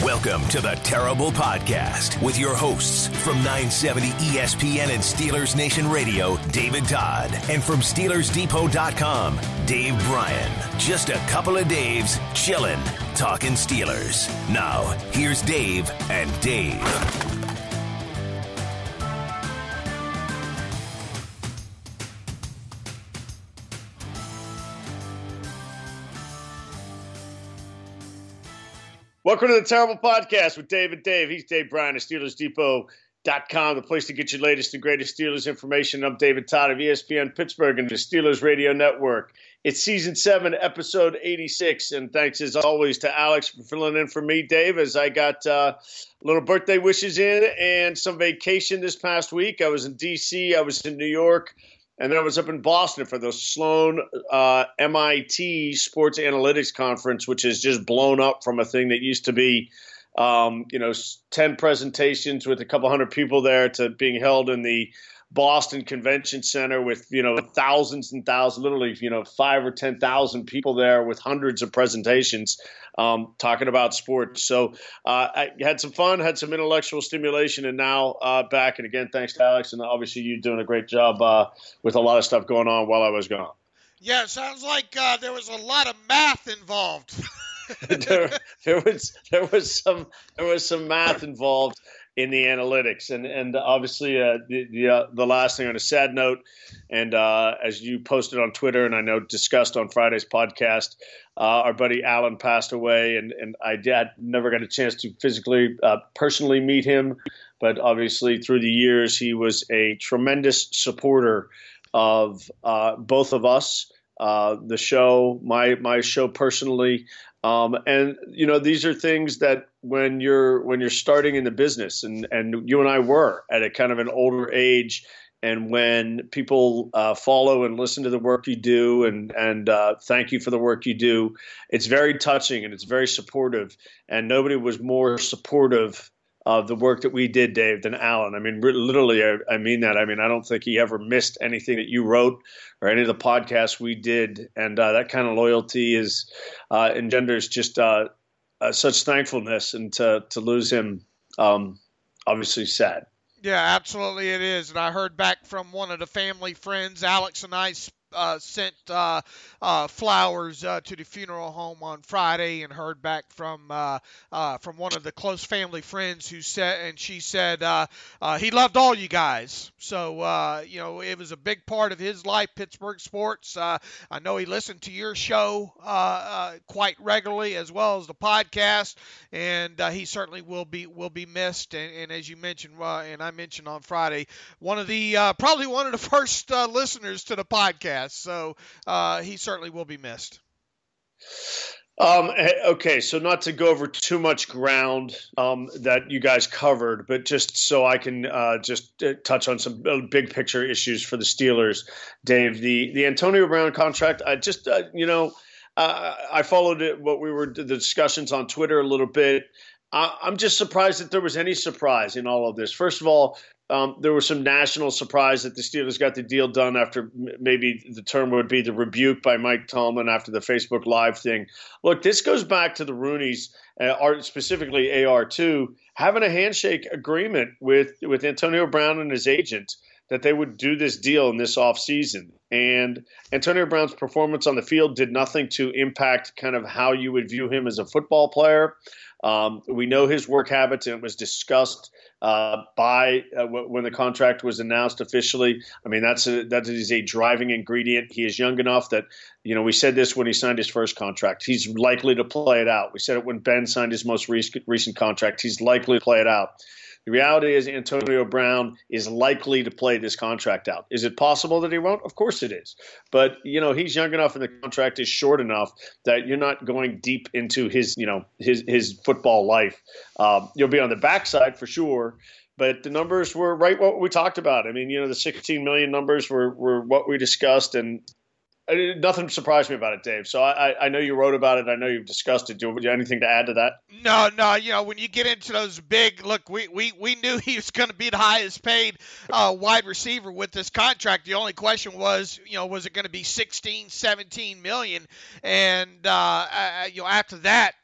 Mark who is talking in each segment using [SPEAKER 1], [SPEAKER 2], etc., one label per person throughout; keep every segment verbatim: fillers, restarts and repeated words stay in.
[SPEAKER 1] Welcome to the Terrible Podcast with your hosts from nine seventy E S P N and Steelers Nation Radio, David Todd, and from Steelers Depot dot com, Dave Bryan. Just a couple of Daves chillin', talking Steelers. Now, here's Dave and Dave.
[SPEAKER 2] Welcome to the Terrible Podcast with Dave and Dave. He's Dave Bryan of Steelers Depot dot com, the place to get your latest and greatest Steelers information. I'm David Todd of E S P N Pittsburgh and the Steelers Radio Network. It's Season seven, Episode eighty-six, and thanks as always to Alex for filling in for me, Dave, as I got uh, little birthday wishes in and some vacation this past week. I was in D C, I was in New York, and then I was up in Boston for the Sloan uh, M I T Sports Analytics Conference, which has just blown up from a thing that used to be, um, you know, ten presentations with a couple hundred people there to being held in the Boston Convention Center with, you know, thousands and thousands, literally, you know, five or ten thousand people there with hundreds of presentations um, talking about sports. So uh, I had some fun, had some intellectual stimulation, and now uh, back. And again, thanks to Alex, and obviously you doing a great job uh, with a lot of stuff going on while I was gone.
[SPEAKER 3] Yeah, it sounds like uh, there was a lot of math involved.
[SPEAKER 2] there, there was there was some there was some math involved in the analytics, and and obviously uh, the the, uh, the last thing on a sad note, and uh, as you posted on Twitter, and I know discussed on Friday's podcast, uh, our buddy Alan passed away, and and I did, never got a chance to physically uh, personally meet him, but obviously through the years he was a tremendous supporter of uh, both of us, uh, the show, my my show personally. Um, and, you know, these are things that when you're when you're starting in the business, and, and you and I were at a kind of an older age, and when people uh, follow and listen to the work you do and, and uh, thank you for the work you do, it's very touching and it's very supportive. And nobody was more supportive of the work that we did, Dave, than Alan. I mean, literally, I, I mean that. I mean, I don't think he ever missed anything that you wrote or any of the podcasts we did. And uh, that kind of loyalty is uh, engenders just uh, uh, such thankfulness, and to, to lose him, um, obviously sad.
[SPEAKER 3] Yeah, absolutely it is. And I heard back from one of the family friends, Alex and I Uh, sent uh, uh, flowers uh, to the funeral home on Friday, and heard back from uh, uh, from one of the close family friends who said, and she said uh, uh, he loved all you guys. So uh, you know, it was a big part of his life, Pittsburgh sports. Uh, I know he listened to your show uh, uh, quite regularly, as well as the podcast, and uh, he certainly will be will be missed. And, and as you mentioned, uh, and I mentioned on Friday, one of the uh, probably one of the first uh, listeners to the podcast. So uh, he certainly will be missed.
[SPEAKER 2] Um, okay, so not to go over too much ground um, that you guys covered, but just so I can uh, just touch on some big picture issues for the Steelers, Dave. The the Antonio Brown contract, I just uh, you know uh, I followed it, what we were the discussions on Twitter a little bit. I, I'm just surprised that there was any surprise in all of this. First of all, Um, there was some national surprise that the Steelers got the deal done after m- maybe the term would be the rebuke by Mike Tomlin after the Facebook Live thing. Look, this goes back to the Rooneys, uh, specifically A R two, having a handshake agreement with, with Antonio Brown and his agent that they would do this deal in this offseason. And Antonio Brown's performance on the field did nothing to impact kind of how you would view him as a football player. Um, we know his work habits, and it was discussed uh, by uh, w- when the contract was announced officially. I mean, that's a, that is a driving ingredient. He is young enough that, you know, we said this when he signed his first contract. He's likely to play it out. We said it when Ben signed his most recent, recent contract. He's likely to play it out. The reality is Antonio Brown is likely to play this contract out. Is it possible that he won't? Of course it is. But, you know, he's young enough and the contract is short enough that you're not going deep into his, you know, his, his football life. Um, you'll be on the backside for sure. But the numbers were right what we talked about. I mean, you know, the sixteen million numbers were, were what we discussed, and nothing surprised me about it, Dave. So I, I know you wrote about it. I know you've discussed it. Do you have anything to add to that?
[SPEAKER 3] No, no. You know, when you get into those big, look, we, we, we knew he was going to be the highest paid uh, wide receiver with this contract. The only question was, you know, was it going to be sixteen, seventeen million? And, uh, uh, you know, after that,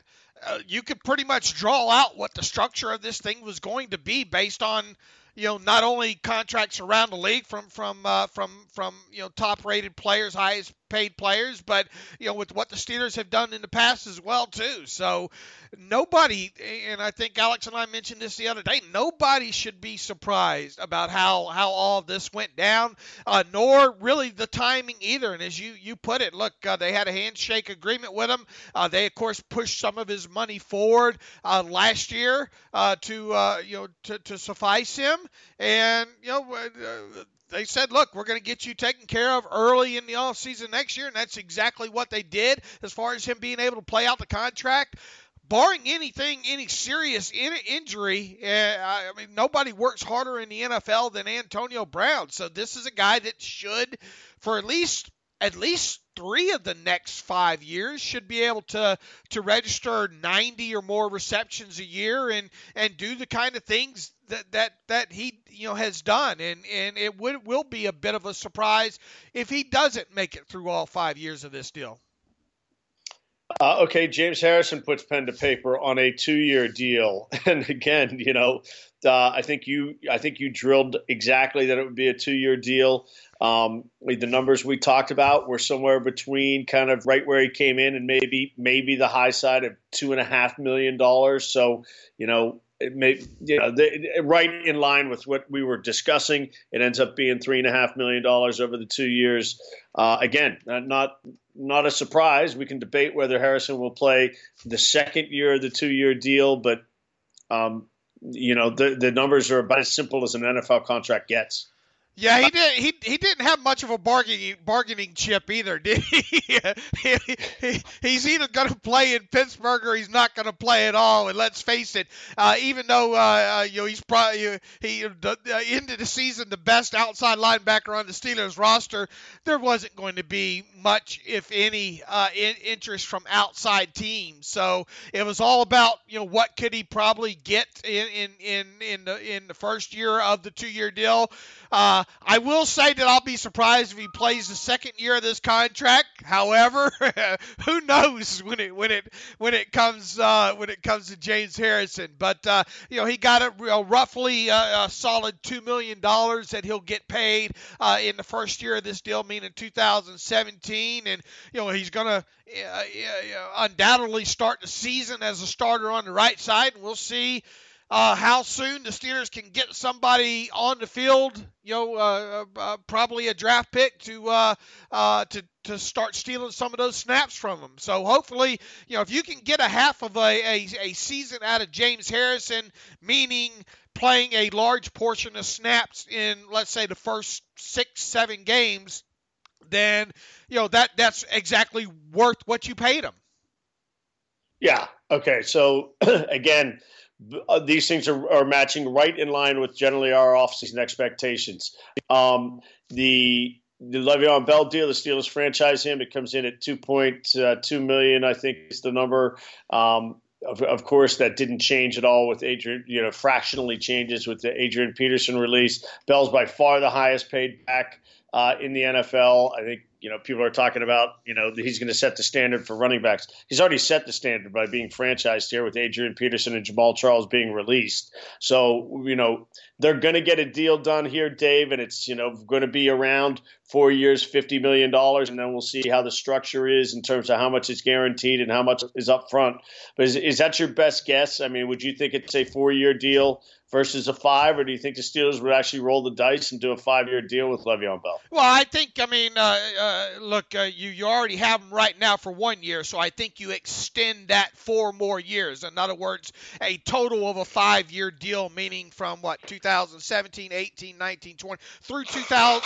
[SPEAKER 3] uh, you could pretty much draw out what the structure of this thing was going to be based on, you know, not only contracts around the league from from uh, from from you know top-rated players, highest paid players, but you know with what the Steelers have done in the past as well too. So nobody, and I think Alex and I mentioned this the other day, nobody should be surprised about how how all of this went down, uh, nor really the timing either. And as you you put it, look, uh, they had a handshake agreement with him. Uh, they of course pushed some of his money forward uh, last year uh, to uh, you know to, to suffice him. And, you know, uh, they said, look, we're going to get you taken care of early in the offseason next year. And that's exactly what they did as far as him being able to play out the contract. Barring anything, any serious in- injury, uh, I mean, nobody works harder in the N F L than Antonio Brown. So this is a guy that should, for at least at least three of the next five years, should be able to to register ninety or more receptions a year and and do the kind of things that that that he you know has done. And and it would will be a bit of a surprise if he doesn't make it through all five years of this deal.
[SPEAKER 2] Uh, okay, James Harrison puts pen to paper on a two-year deal, and again, you know, uh, I think you, I think you drilled exactly that it would be a two-year deal. Um, the numbers we talked about were somewhere between kind of right where he came in and maybe maybe the high side of two and a half million dollars. So, you know, it may, you know, the, right in line with what we were discussing. It ends up being three and a half million dollars over the two years. Uh, again, not. Not a surprise. We can debate whether Harrison will play the second year of the two-year deal, but um, you know the the numbers are about as simple as an N F L contract gets.
[SPEAKER 3] Yeah, he did. He he didn't have much of a bargaining bargaining chip either, did he? he, he he's either going to play in Pittsburgh or he's not going to play at all. And let's face it, uh, even though uh, uh, you know he's probably he uh, ended the season the best outside linebacker on the Steelers roster, there wasn't going to be much, if any, uh, in, interest from outside teams. So it was all about you know what could he probably get in in in in the in the first year of the two-year deal. Uh, I will say that I'll be surprised if he plays the second year of this contract. However, who knows when it when it when it comes uh, when it comes to James Harrison? But uh, you know he got a, a roughly uh, a solid two million dollars that he'll get paid uh, in the first year of this deal, meaning two thousand seventeen, and you know he's gonna uh, uh, undoubtedly start the season as a starter on the right side, and we'll see. Uh, how soon the Steelers can get somebody on the field, you know, uh, uh, probably a draft pick to uh, uh, to to start stealing some of those snaps from them. So hopefully, you know, if you can get a half of a, a, a season out of James Harrison, meaning playing a large portion of snaps in, let's say, the first six, seven games, then, you know, that that's exactly worth what you paid him.
[SPEAKER 2] Yeah. Okay. So, again, these things are, are matching right in line with generally our offseason expectations. Um, the the Le'Veon Bell deal, the Steelers franchise him. It comes in at two point two million dollars, I think is the number. Um, of, of course, that didn't change at all with Adrian, you know, fractionally changes with the Adrian Peterson release. Bell's by far the highest paid back uh, in the N F L. I think, you know, people are talking about, you know, he's going to set the standard for running backs. He's already set the standard by being franchised here with Adrian Peterson and Jamal Charles being released. So, you know, they're going to get a deal done here, Dave, and it's, you know, going to be around four years, fifty million dollars, and then we'll see how the structure is in terms of how much is guaranteed and how much is up front. But is, is that your best guess? I mean, would you think it's a four-year deal versus a five, or do you think the Steelers would actually roll the dice and do a five-year deal with Le'Veon Bell?
[SPEAKER 3] Well, I think, I mean, uh, uh, look, uh, you, you already have him right now for one year, so I think you extend that four more years. In other words, a total of a five-year deal, meaning from, what, two thousand seventeen, eighteen, nineteen, twenty, through two thousand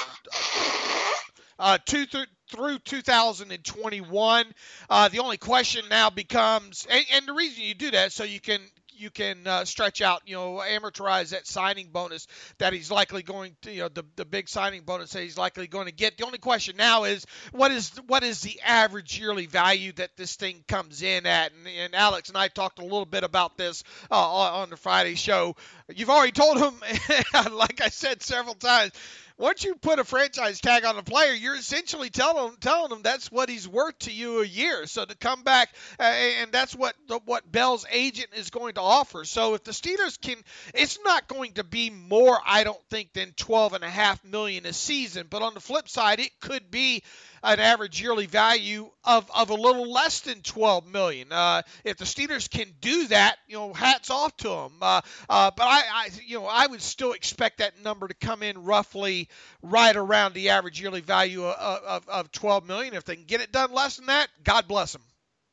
[SPEAKER 3] uh, two through through two thousand twenty-one. Uh, the only question now becomes, and, and the reason you do that, so you can you can uh, stretch out, you know, amortize that signing bonus that he's likely going to, you know, the, the big signing bonus that he's likely going to get. The only question now is what is what is the average yearly value that this thing comes in at? And, and Alex and I talked a little bit about this uh, on the Friday show. You've already told him, like I said several times, once you put a franchise tag on a player, you're essentially telling telling them that's what he's worth to you a year. So to come back, uh, and that's what the, what Bell's agent is going to offer. So if the Steelers can, it's not going to be more, I don't think, than twelve and a half million a season. But on the flip side, it could be an average yearly value of, of a little less than twelve million. Uh, if the Steelers can do that, you know, hats off to them. Uh, uh, but I, I, you know, I would still expect that number to come in roughly right around the average yearly value of, of, of twelve million. If they can get it done less than that, God bless them.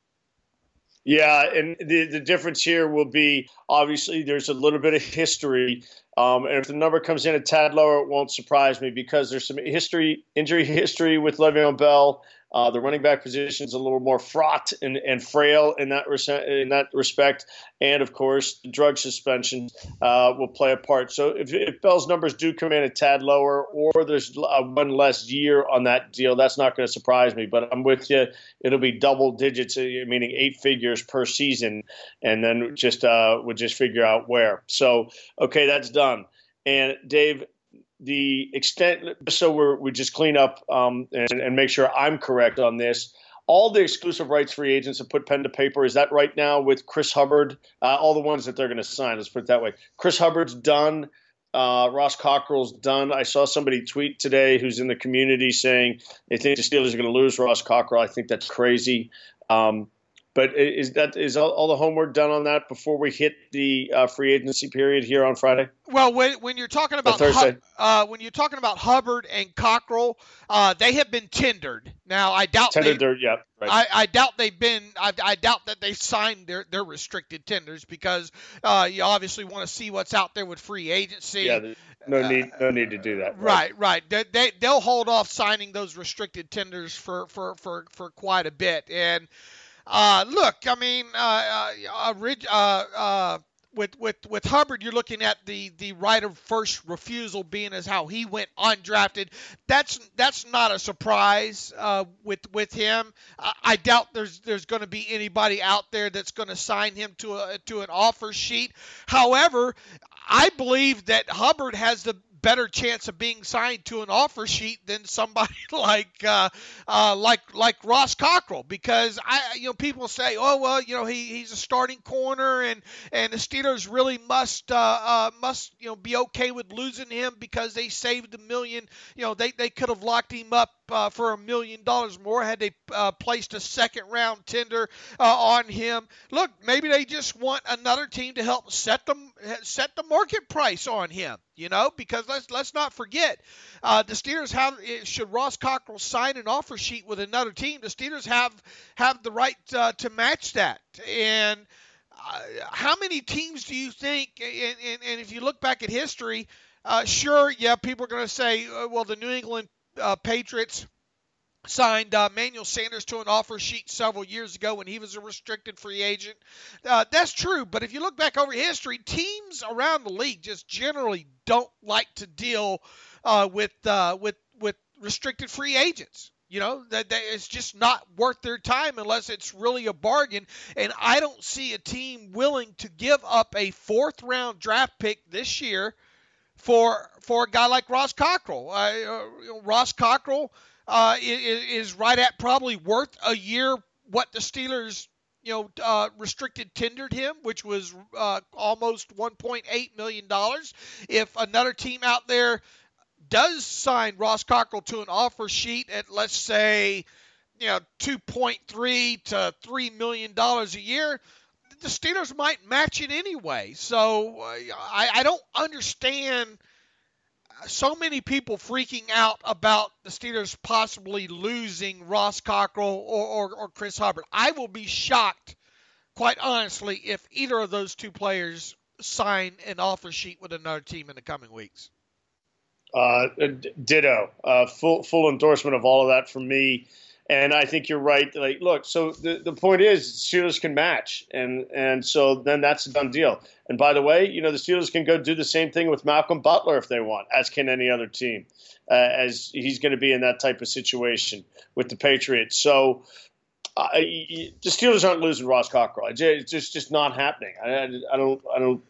[SPEAKER 2] Yeah, and the, the difference here will be, obviously, there's a little bit of history. Um, and if the number comes in a tad lower, it won't surprise me because there's some history, injury history with Le'Veon Bell. Uh, the running back position is a little more fraught and, and frail in that res- in that respect, and of course, the drug suspension uh, will play a part. So if, if Bell's numbers do come in a tad lower, or there's uh, one less year on that deal, that's not going to surprise me. But I'm with you; it'll be double digits, meaning eight figures per season, and then just uh, we'll just figure out where. So okay, that's done. And Dave, the extent, so we're, we just clean up um, and, and make sure I'm correct on this. All the exclusive rights free agents have put pen to paper. Is that right now with Chris Hubbard? Uh, all the ones that they're going to sign, let's put it that way. Chris Hubbard's done. Uh, Ross Cockrell's done. I saw somebody tweet today who's in the community saying they think the Steelers are going to lose Ross Cockrell. I think that's crazy. Um, But is that is all, all the homework done on that before we hit the uh, free agency period here on Friday?
[SPEAKER 3] Well, when, when you're talking about
[SPEAKER 2] Thursday,
[SPEAKER 3] uh, when you're talking about Hubbard and Cockrell, uh, they have been tendered. Now, I doubt
[SPEAKER 2] tendered.
[SPEAKER 3] They,
[SPEAKER 2] yeah, right.
[SPEAKER 3] I, I doubt they've been. I, I doubt that they signed their, their restricted tenders because uh, you obviously want to see what's out there with free agency.
[SPEAKER 2] Yeah, no need, no need to do that.
[SPEAKER 3] Right, right. right. They, they they'll hold off signing those restricted tenders for for, for, for quite a bit. And Uh, look, I mean, uh, uh, uh, uh, with with with Hubbard, you're looking at the, the right of first refusal being as how he went undrafted. That's that's not a surprise uh, with with him. I, I doubt there's there's going to be anybody out there that's going to sign him to a to an offer sheet. However, I believe that Hubbard has the better chance of being signed to an offer sheet than somebody like uh, uh, like like Ross Cockrell, because I you know people say, oh well, you know he, he's a starting corner and and the Steelers really must uh, uh, must you know be okay with losing him because they saved a million. You know they they could have locked him up uh, for a million dollars more had they uh, placed a second round tender uh, on him. Look, maybe they just want another team to help set them set the market price on him. You know, because let's let's not forget, uh, the Steelers have, should Ross Cockrell sign an offer sheet with another team, the Steelers have have the right uh, to match that. And uh, how many teams do you think? And, and, and if you look back at history, uh, sure, yeah, people are going to say, uh, well, the New England uh, Patriots signed uh, Manuel Sanders to an offer sheet several years ago when he was a restricted free agent. Uh, that's true, but if you look back over history, teams around the league just generally don't like to deal uh, with uh, with with restricted free agents. You know, that, that it's just not worth their time unless it's really a bargain. And I don't see a team willing to give up a fourth round draft pick this year for for a guy like Ross Cockrell. Uh, you know, Ross Cockrell Uh, is, is right at probably worth a year what the Steelers, you know, uh, restricted tendered him, which was uh, almost one point eight million dollars. If another team out there does sign Ross Cockrell to an offer sheet at, let's say, you know, two point three to three million dollars a year, the Steelers might match it anyway. So uh, I, I don't understand so many people freaking out about the Steelers possibly losing Ross Cockrell or, or, or Chris Hubbard. I will be shocked, quite honestly, if either of those two players sign an offer sheet with another team in the coming weeks.
[SPEAKER 2] Uh, ditto. Uh, full full endorsement of all of that from me. And I think you're right. Like, look, so the, the point is Steelers can match, and and so then that's a done deal. And by the way, you know, the Steelers can go do the same thing with Malcolm Butler if they want, as can any other team, uh, as he's going to be in that type of situation with the Patriots. So uh, the Steelers aren't losing Ross Cockrell. It's just just not happening. I, I don't I don't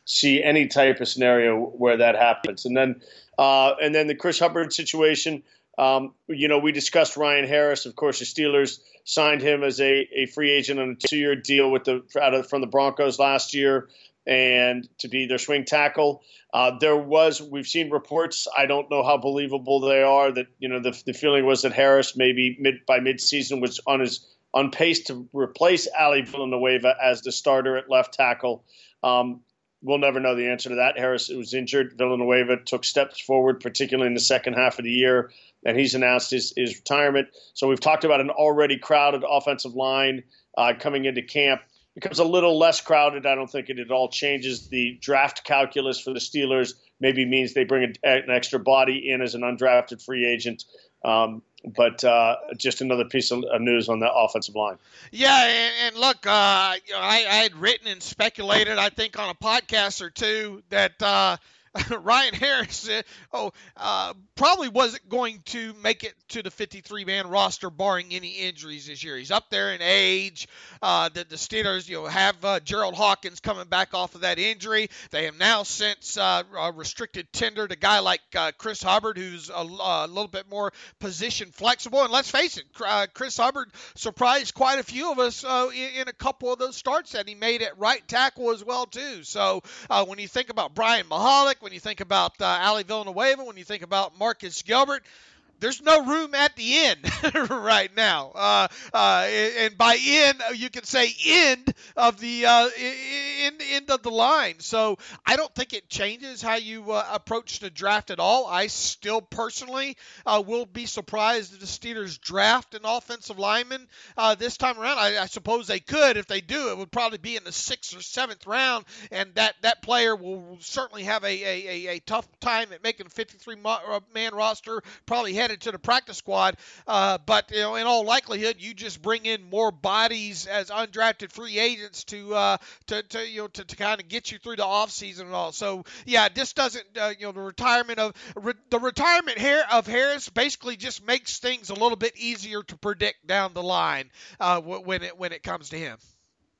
[SPEAKER 2] see any type of scenario where that happens. And then, uh, and then the Chris Hubbard situation. Um, you know, we discussed Ryan Harris. Of course, the Steelers signed him as a, a free agent on a two-year deal with the out of, from the Broncos last year, and to be their swing tackle. Uh, there was, we've seen reports, I don't know how believable they are, that, you know, the, the feeling was that Harris maybe mid by midseason was on his on pace to replace Ali Villanueva as the starter at left tackle. Um, we'll never know the answer to that. Harris was injured. Villanueva took steps forward, particularly in the second half of the year, and he's announced his, his retirement. So we've talked about an already crowded offensive line uh, coming into camp. Becomes a little less crowded. I don't think it at all changes the draft calculus for the Steelers. Maybe means they bring a, an extra body in as an undrafted free agent. Um, but uh, just another piece of news on the offensive line.
[SPEAKER 3] Yeah, and, and look, uh, you know, I, I had written and speculated, I think, on a podcast or two that uh, Ryan Harris uh, oh, uh, probably wasn't going to make it to the fifty-three man roster, barring any injuries this year. He's up there in age. Uh, the, the Steelers, you know, have uh, Gerald Hawkins coming back off of that injury. They have now since uh, a restricted tender to a guy like uh, Chris Hubbard, who's a, a little bit more position flexible. And let's face it, uh, Chris Hubbard surprised quite a few of us uh, in, in a couple of those starts that he made at right tackle as well, too. So uh, when you think about Brian Mahalik, when you think about uh, Ali Villanueva, when you think about Marcus Gilbert, there's no room at the end right now. Uh, uh, and by end, you can say end of the uh, end, end of the line. So I don't think it changes how you uh, approach the draft at all. I still personally uh, will be surprised if the Steelers draft an offensive lineman uh, this time around. I, I suppose they could. If they do, it would probably be in the sixth or seventh round, and that, that player will certainly have a, a, a, a tough time at making a fifty-three man roster, probably headed to the practice squad, uh, but you know, in all likelihood, you just bring in more bodies as undrafted free agents to uh, to, to you know to, to kind of get you through the offseason and all. So yeah, this doesn't uh, you know the retirement of re- the retirement here of Harris basically just makes things a little bit easier to predict down the line uh, when it when it comes to him.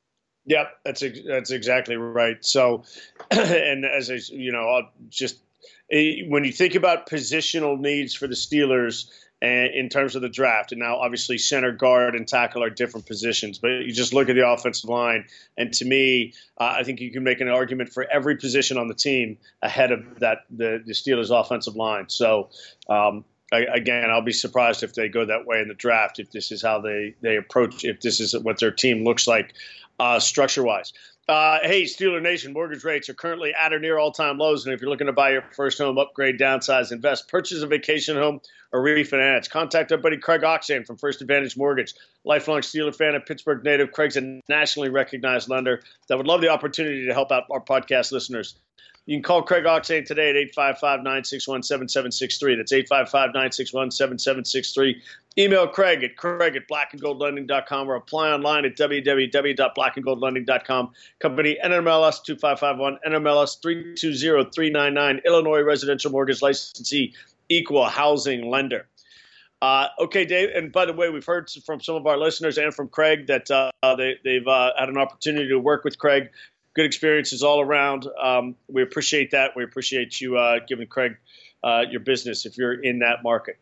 [SPEAKER 2] Yep, that's that's exactly right. So, and as I you know, I'll just. When you think about positional needs for the Steelers and in terms of the draft, and now obviously center, guard, and tackle are different positions, but you just look at the offensive line, and to me, uh, I think you can make an argument for every position on the team ahead of that the, the Steelers' offensive line. So, um, I, again, I'll be surprised if they go that way in the draft, if this is how they, they approach, if this is what their team looks like uh, structure-wise. Uh, hey, Steeler Nation, mortgage rates are currently at or near all-time lows, and if you're looking to buy your first home, upgrade, downsize, invest, purchase a vacation home, or refinance, contact our buddy Craig Oxane from First Advantage Mortgage. Lifelong Steeler fan and Pittsburgh native, Craig's a nationally recognized lender that would love the opportunity to help out our podcast listeners. You can call Craig Oxane today at eight five five, nine six one, seven seven six three. That's eight five five, nine six one, seven seven six three. Email Craig at Craig at black and gold lending dot com or apply online at w w w dot black and gold lending dot com. Company N M L S two five five one, N M L S three two zero three nine nine, Illinois Residential Mortgage Licensee, Equal Housing Lender. Uh, okay, Dave, and by the way, we've heard from some of our listeners and from Craig that uh, they, they've uh, had an opportunity to work with Craig. Good experiences all around. Um, we appreciate that. We appreciate you uh, giving Craig uh, your business if you're in that market.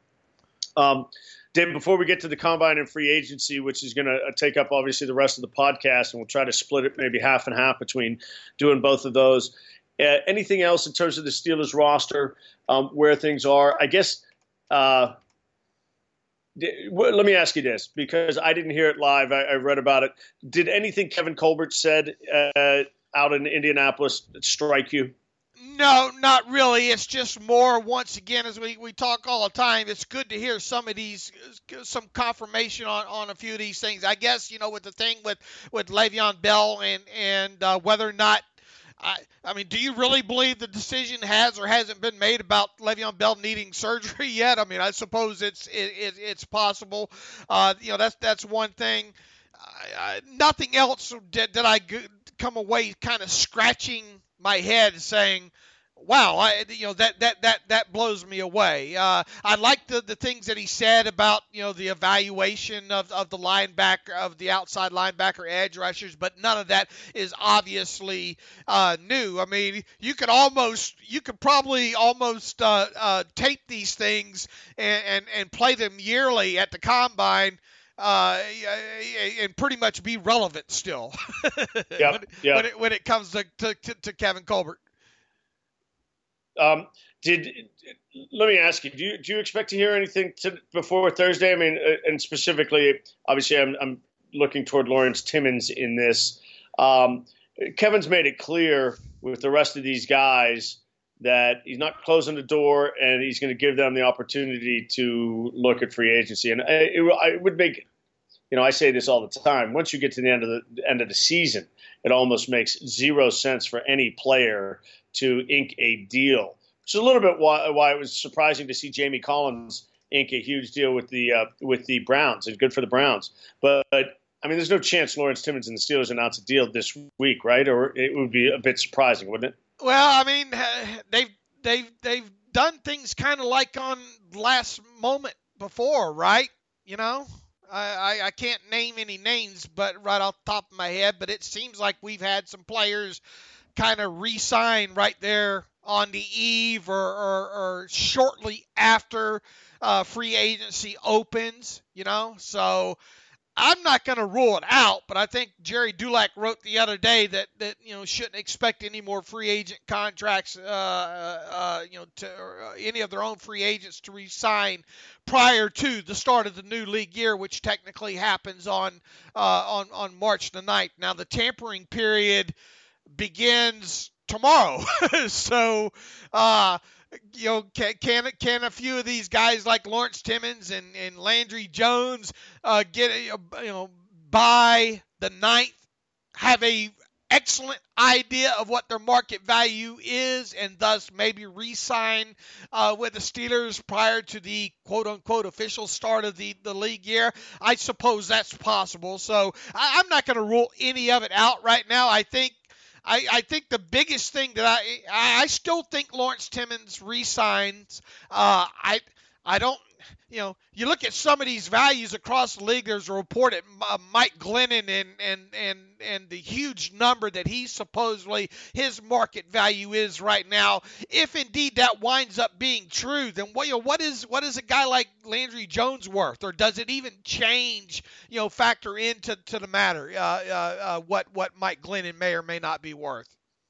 [SPEAKER 2] Um, Dave, before we get to the combine and free agency, which is going to take up obviously the rest of the podcast, and we'll try to split it maybe half and half between doing both of those. Uh, anything else in terms of the Steelers roster, um, where things are? I guess uh, – let me ask you this, because I didn't hear it live. I, I read about it. Did anything Kevin Colbert said uh, out in Indianapolis strike you?
[SPEAKER 3] No, not really. It's just more, once again, as we, we talk all the time, it's good to hear some of these, some confirmation on, on a few of these things. I guess, you know, with the thing with, with Le'Veon Bell and, and uh, whether or not, I, I mean, do you really believe the decision has or hasn't been made about Le'Veon Bell needing surgery yet? I mean, I suppose it's it, it, it's possible. Uh, you know, that's that's one thing. I, I, nothing else did, did I g- come away kind of scratching my head saying, wow, I, you know, that, that, that, that blows me away. Uh, I like the, the things that he said about, you know, the evaluation of, of the linebacker, of the outside linebacker edge rushers, but none of that is obviously uh, new. I mean, you could almost, you could probably almost uh, uh, tape these things and, and, and play them yearly at the combine. Uh, and pretty much be relevant still.
[SPEAKER 2] Yep,
[SPEAKER 3] when,
[SPEAKER 2] yep.
[SPEAKER 3] when, it, when it comes to, to, to Kevin Colbert.
[SPEAKER 2] Um, did let me ask you, do you do you expect to hear anything to, before Thursday? I mean, uh, and specifically, obviously, I'm I'm looking toward Lawrence Timmons in this. Um, Kevin's made it clear with the rest of these guys that he's not closing the door, and he's going to give them the opportunity to look at free agency. And it, it would make, you know, I say this all the time. Once you get to the end of the end of the season, it almost makes zero sense for any player to ink a deal. Which is a little bit why, why it was surprising to see Jamie Collins ink a huge deal with the uh, with the Browns. It's good for the Browns. But, but, I mean, there's no chance Lawrence Timmons and the Steelers announce a deal this week, right? Or it would be a bit surprising, wouldn't it?
[SPEAKER 3] Well, I mean, they've, they've, they've done things kind of like on last moment before, right? You know? I, I, I can't name any names, but right off the top of my head, but it seems like we've had some players kind of re-sign right there on the eve or, or, or shortly after uh, free agency opens, you know. So I'm not going to rule it out, but I think Jerry Dulac wrote the other day that, that you know, shouldn't expect any more free agent contracts, uh, uh, you know, to uh, any of their own free agents to re-sign prior to the start of the new league year, which technically happens on uh, on on March the ninth. Now the tampering period begins tomorrow. so, uh, you know, can, can can a few of these guys like Lawrence Timmons and, and Landry Jones uh, get, a, you know, by the ninth, have a excellent idea of what their market value is and thus maybe re-sign uh, with the Steelers prior to the quote-unquote official start of the, the league year? I suppose that's possible. So I, I'm not going to rule any of it out right now. I think I, I think the biggest thing that I I still think Lawrence Timmons re-signs. Uh, I I don't, you know, you look at some of these values across the league. There's a report at uh, Mike Glennon and and and and the huge number that he supposedly his market value is right now. If indeed that winds up being true, then what, you know, what is what is a guy like Landry Jones worth, or does it even change, you know, factor into to the matter uh, uh, uh, what what Mike Glennon may or may not be worth?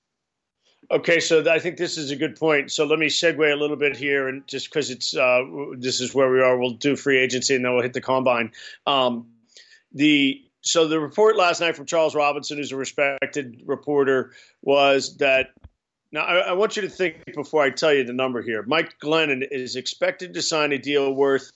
[SPEAKER 2] Okay, so I think this is a good point. So let me segue a little bit here, and just because it's uh, this is where we are, we'll do free agency and then we'll hit the combine. Um, the so the report last night from Charles Robinson, who's a respected reporter, was that now I, I want you to think before I tell you the number here. Mike Glennon is expected to sign a deal worth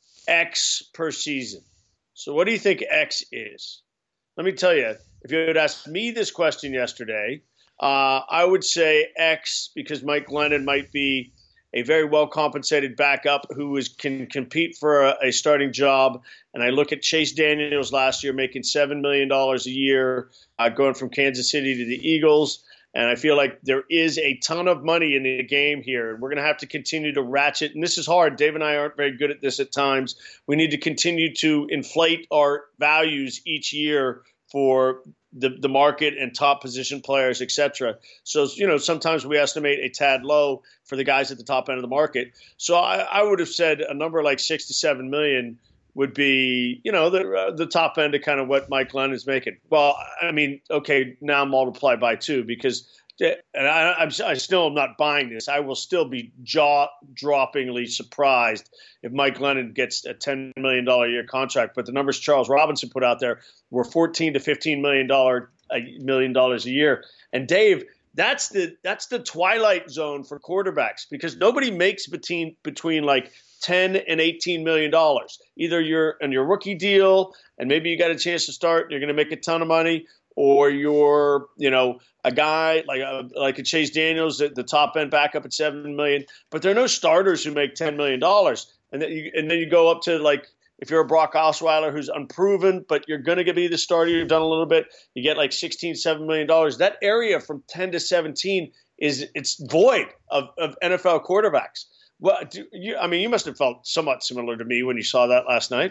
[SPEAKER 2] X per season. So what do you think X is? Let me tell you. If you had asked me this question yesterday, Uh, I would say X, because Mike Glennon might be a very well-compensated backup who is, can compete for a, a starting job. And I look at Chase Daniels last year making seven million dollars a year, uh, going from Kansas City to the Eagles. And I feel like there is a ton of money in the game here. And we're going to have to continue to ratchet. And this is hard. Dave and I aren't very good at this at times. We need to continue to inflate our values each year for the, the market and top position players, et cetera. So, you know, sometimes we estimate a tad low for the guys at the top end of the market. So I, I would have said a number like six to seven million would be, you know, the uh, the top end of kind of what Mike Glennon is making. Well, I mean, okay, now multiply by two, because and I, I'm, I still am not buying this. I will still be jaw-droppingly surprised if Mike Glennon gets a ten million dollars a year contract. But the numbers Charles Robinson put out there were fourteen to fifteen million dollars a million dollars a year. And Dave, that's the that's the twilight zone for quarterbacks, because nobody makes between between like ten and eighteen million dollars. Either you're on your rookie deal and maybe you got a chance to start and you're going to make a ton of money, or you're, you know, a guy like a, like a Chase Daniels at the top end backup at seven million dollars. But there are no starters who make ten million dollars. And then you, and then you go up to, like, if you're a Brock Osweiler who's unproven, but you're going to be the starter, you've done a little bit, you get like sixteen, seven million dollars. That area from ten to seventeen is it's void of, of N F L quarterbacks. Well, do you, I mean, you must have felt somewhat similar to me when you saw that last night.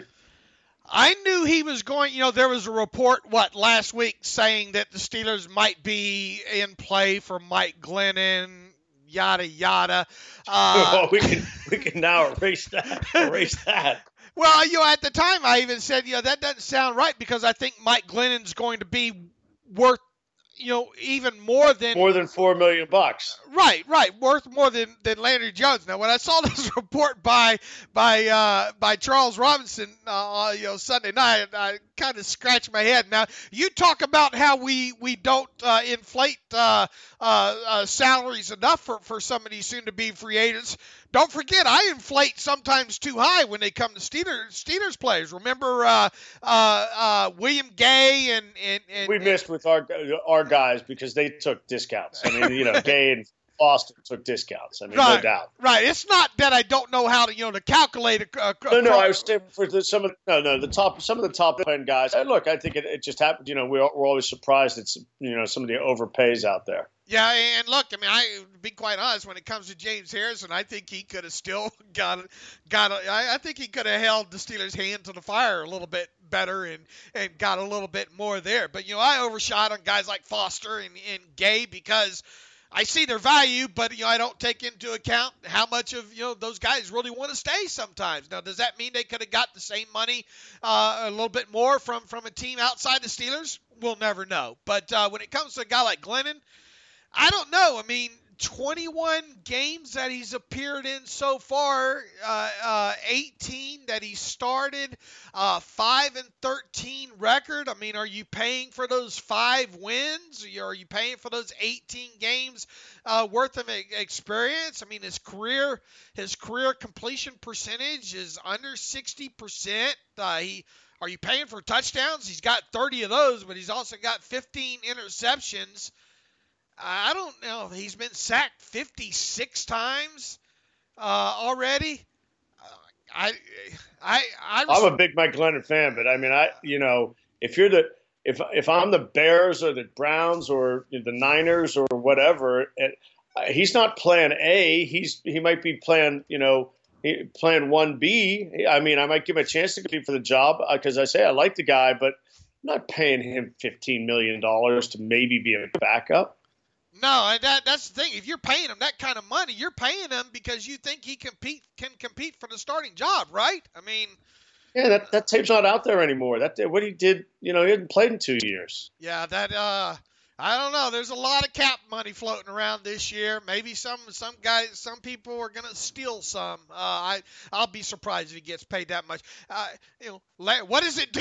[SPEAKER 3] I knew he was going, you know, there was a report, what, last week saying that the Steelers might be in play for Mike Glennon, yada, yada. Uh,
[SPEAKER 2] well, we can we can now erase that. Erase that.
[SPEAKER 3] Well, you know, at the time I even said, you know, that doesn't sound right because I think Mike Glennon's going to be worth, you know, even more than
[SPEAKER 2] more than four million bucks.
[SPEAKER 3] Right, right, worth more than, than Landry Jones. Now, when I saw this report by by uh, by Charles Robinson, uh, you know, Sunday night, I kind of scratched my head. Now, you talk about how we we don't uh, inflate uh, uh, uh, salaries enough for, for some of these soon-to-be free agents. Don't forget, I inflate sometimes too high when they come to Steelers Steelers players. Remember uh, uh, uh, William Gay and, and, and
[SPEAKER 2] we missed with our our guys because they took discounts. I mean, you know, Gay and Foster took discounts. I mean,
[SPEAKER 3] right,
[SPEAKER 2] no doubt.
[SPEAKER 3] Right. It's not that I don't know how to, you know, to calculate a. a
[SPEAKER 2] no, no. I was saying for the, some of no, no, the top, some of the top end guys. Look, I think it, it just happened. You know, we're we're always surprised it's you know some of the overpays out there.
[SPEAKER 3] Yeah, and look, I mean, I to be quite honest, when it comes to James Harrison, I think he could have still got got. A, I, I think he could have held the Steelers' hand to the fire a little bit better and and got a little bit more there. But you know, I overshot on guys like Foster and, and Gay because I see their value, but you know, I don't take into account how much of you know those guys really want to stay sometimes. Now, does that mean they could have got the same money, uh, a little bit more from from a team outside the Steelers? We'll never know. But uh, when it comes to a guy like Glennon, I don't know. I mean, twenty-one games that he's appeared in so far, uh, uh, eighteen that he started, uh, five and thirteen record. I mean, are you paying for those five wins? Are you paying for those eighteen games uh, worth of experience? I mean, his career, his career completion percentage is under sixty percent. Uh, he, are you paying for touchdowns? He's got thirty of those, but he's also got fifteen interceptions. I don't know. He's been sacked fifty-six times uh, already. Uh, I, I, I.
[SPEAKER 2] I'm a big Mike Glennon fan, but I mean, I, you know, if you're the, if if I'm the Bears or the Browns or the Niners or whatever, it, he's not plan A. He's he might be plan, you know, plan one B. I mean, I might give him a chance to compete for the job because I say I like the guy, but I'm not paying him fifteen million dollars to maybe be a backup.
[SPEAKER 3] No, that that's the thing. If you're paying him that kind of money, you're paying him because you think he compete can compete for the starting job, right? I mean,
[SPEAKER 2] yeah, that that tape's not out there anymore. That what he did, you know, he hadn't played in two years.
[SPEAKER 3] Yeah, that uh, I don't know. There's a lot of cap money floating around this year. Maybe some some guys, some people are gonna steal some. Uh, I I'll be surprised if he gets paid that much. Uh, you know, what is it?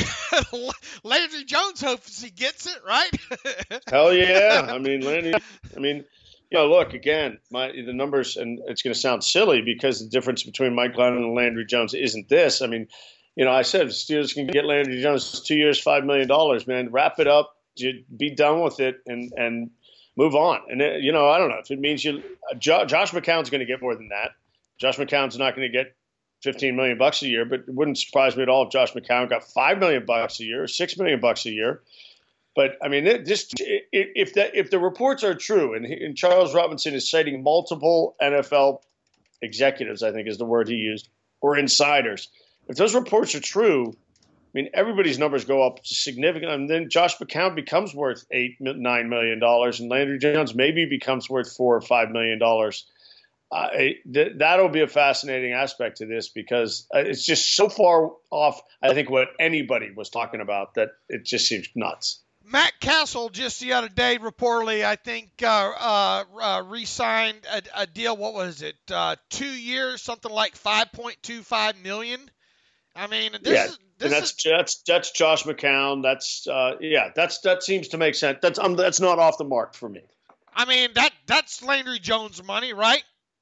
[SPEAKER 3] Landry Jones hopes he gets it, right?
[SPEAKER 2] Hell yeah! I mean, Landry. I mean, you know, look again. My the numbers, and it's going to sound silly because the difference between Mike Glennon and Landry Jones isn't this. I mean, you know, I said Steelers can get Landry Jones two years, five million dollars. Man, wrap it up. Be done with it and and move on. And it, you know, I don't know if it means you. Uh, jo- Josh McCown's going to get more than that. Josh McCown's not going to get fifteen million bucks a year, but it wouldn't surprise me at all if Josh McCown got five million bucks a year, or six million bucks a year. But I mean, it just if that if the reports are true, and, he, and Charles Robinson is citing multiple N F L executives, I think is the word he used, or insiders. If those reports are true, I mean, everybody's numbers go up significantly. And then Josh McCown becomes worth eight, nine million dollars, and Landry Jones maybe becomes worth four or five million dollars. Uh, th- that'll be a fascinating aspect to this because uh, it's just so far off, I think, what anybody was talking about that it just seems nuts.
[SPEAKER 3] Matt Castle just the other day reportedly, I think, uh, uh, uh, re-signed a, a deal. What was it? Uh, two years, something like five point two five million dollars. I mean, this
[SPEAKER 2] yeah.
[SPEAKER 3] is this
[SPEAKER 2] and that's
[SPEAKER 3] is,
[SPEAKER 2] that's that's Josh McCown. That's uh, yeah. That's that seems to make sense. That's um, that's not off the mark for me.
[SPEAKER 3] I mean that that's Landry Jones' money, right?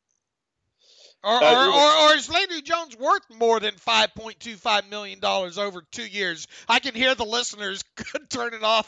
[SPEAKER 3] Or
[SPEAKER 2] Uh,
[SPEAKER 3] or, or, or is Landry Jones worth more than five point two five million dollars over two years? I can hear the listeners turning off.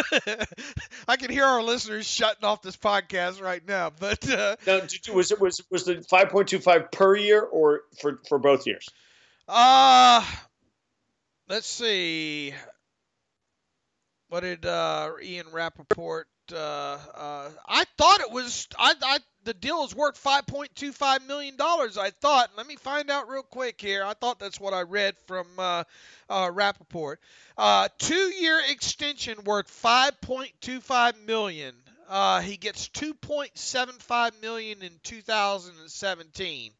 [SPEAKER 3] I can hear our listeners shutting off this podcast right now. But uh,
[SPEAKER 2] now, did you, was it was was the five point two five per year or for for both years?
[SPEAKER 3] Uh, let's see. What did uh, Ian Rappaport Uh, uh, I thought it was. I, I the deal is worth five point two five million dollars. I thought. Let me find out real quick here. I thought that's what I read from uh, uh, Rappaport. Uh, two-year extension worth five point two five million dollars. Uh, he gets two point seven five million dollars in two thousand seventeen.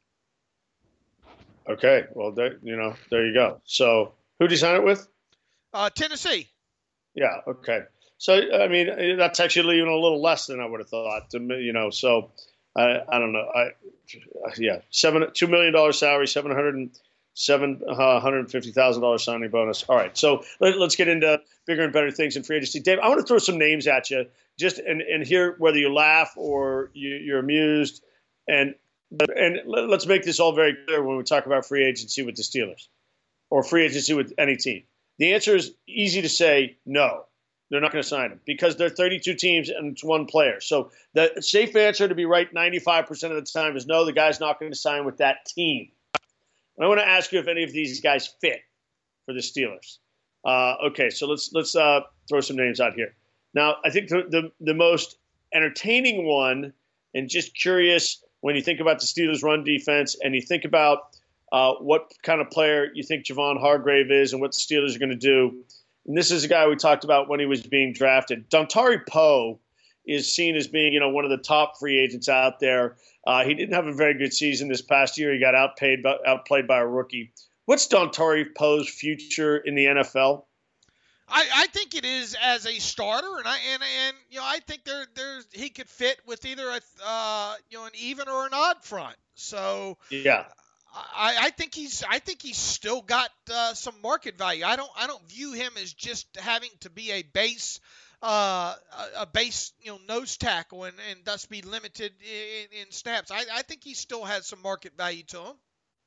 [SPEAKER 2] Okay, well, there, you know, there you go. So, who did he sign it with?
[SPEAKER 3] Uh, Tennessee.
[SPEAKER 2] Yeah. Okay. So, I mean, that's actually even a little less than I would have thought. You know, so I, I don't know. I, yeah, seven two million dollar salary, seven hundred seven hundred fifty thousand dollars signing bonus. All right. So let, let's get into bigger and better things in free agency. Dave, I want to throw some names at you, just and, and hear whether you laugh or you, you're amused, and and let's make this all very clear when we talk about free agency with the Steelers or free agency with any team. The answer is easy to say no. They're not going to sign him because there are thirty-two teams and it's one player. So the safe answer to be right ninety-five percent of the time is no, the guy's not going to sign with that team. And I want to ask you if any of these guys fit for the Steelers. Uh, okay, so let's let's uh, throw some names out here. Now, I think the, the, the most entertaining one, and just curious when you think about the Steelers' run defense and you think about uh, what kind of player you think Javon Hargrave is and what the Steelers are going to do. And this is a guy we talked about when he was being drafted. Dontari Poe is seen as being, you know, one of the top free agents out there. Uh, he didn't have a very good season this past year. He got outpaid, outplayed by a rookie. What's Dontari Poe's future in the N F L?
[SPEAKER 3] I, I think it is as a starter, and I and and you know I think there there's he could fit with either a uh, you know an even or an odd front. So
[SPEAKER 2] yeah.
[SPEAKER 3] I, I think he's I think he's still got uh, some market value. I don't I don't view him as just having to be a base uh, a, a base you know nose tackle and, and thus be limited in, in snaps. I, I think he still has some market value to him.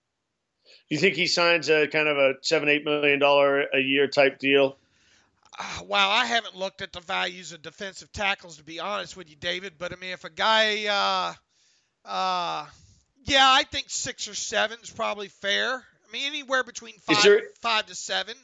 [SPEAKER 2] You think he signs a kind of a seven eight million dollar a year type deal?
[SPEAKER 3] Uh, wow, I haven't looked at the values of defensive tackles to be honest with you, David. But I mean, if a guy uh, uh, yeah, I think six or seven is probably fair. I mean, anywhere between five, there, five to seven.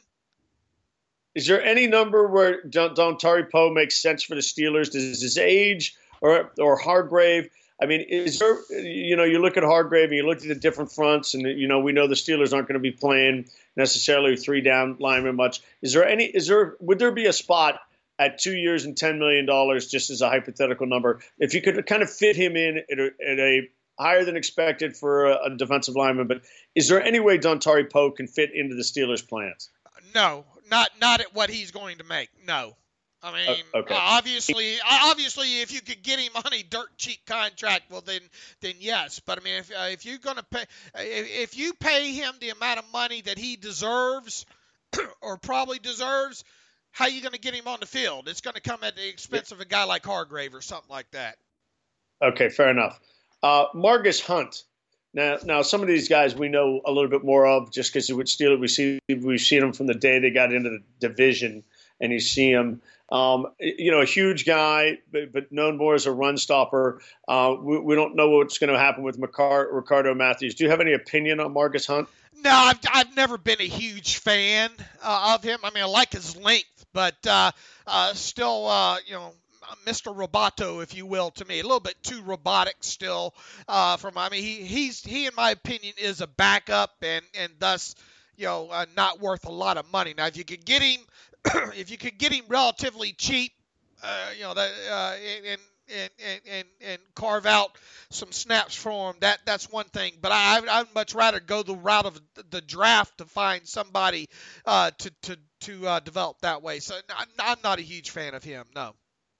[SPEAKER 2] Is there any number where Dontari Poe makes sense for the Steelers? Does his age or or Hargrave? I mean, is there? You know, you look at Hargrave and you look at the different fronts, and you know, we know the Steelers aren't going to be playing necessarily three down linemen much. Is there any? Is there? Would there be a spot at two years and ten million dollars, just as a hypothetical number, if you could kind of fit him in at a, at a higher than expected for a, a defensive lineman, but is there any way Dontari Poe can fit into the Steelers' plans?
[SPEAKER 3] No, not not at what he's going to make. No, I mean, uh, okay. uh, obviously, obviously, if you could get him on a dirt cheap contract, well, then then yes. But I mean, if uh, if you're going to pay, if, if you pay him the amount of money that he deserves, or probably deserves, how are you going to get him on the field? It's going to come at the expense yeah. of a guy like Hargrave or something like that.
[SPEAKER 2] Okay, fair enough. Uh, Margus Hunt. Now, now some of these guys we know a little bit more of just because with Steelers we see we've seen them from the day they got into the division, and you see them. Um, you know, a huge guy, but, but known more as a run stopper. Uh, we, we don't know what's going to happen with McCar- Ricardo Matthews. Do you have any opinion on Margus Hunt?
[SPEAKER 3] No, I've I've never been a huge fan uh, of him. I mean, I like his length, but uh, uh, still, uh, you know. Mister Roboto, if you will, to me, a little bit too robotic still. Uh, from I mean, he he's he, in my opinion, is a backup and and thus, you know, uh, not worth a lot of money. Now, if you could get him, if you could get him relatively cheap, uh, you know, that uh, and, and and and and carve out some snaps for him, that that's one thing. But I I'd much rather go the route of the draft to find somebody uh, to to to uh, develop that way. So I'm not a huge fan of him. No.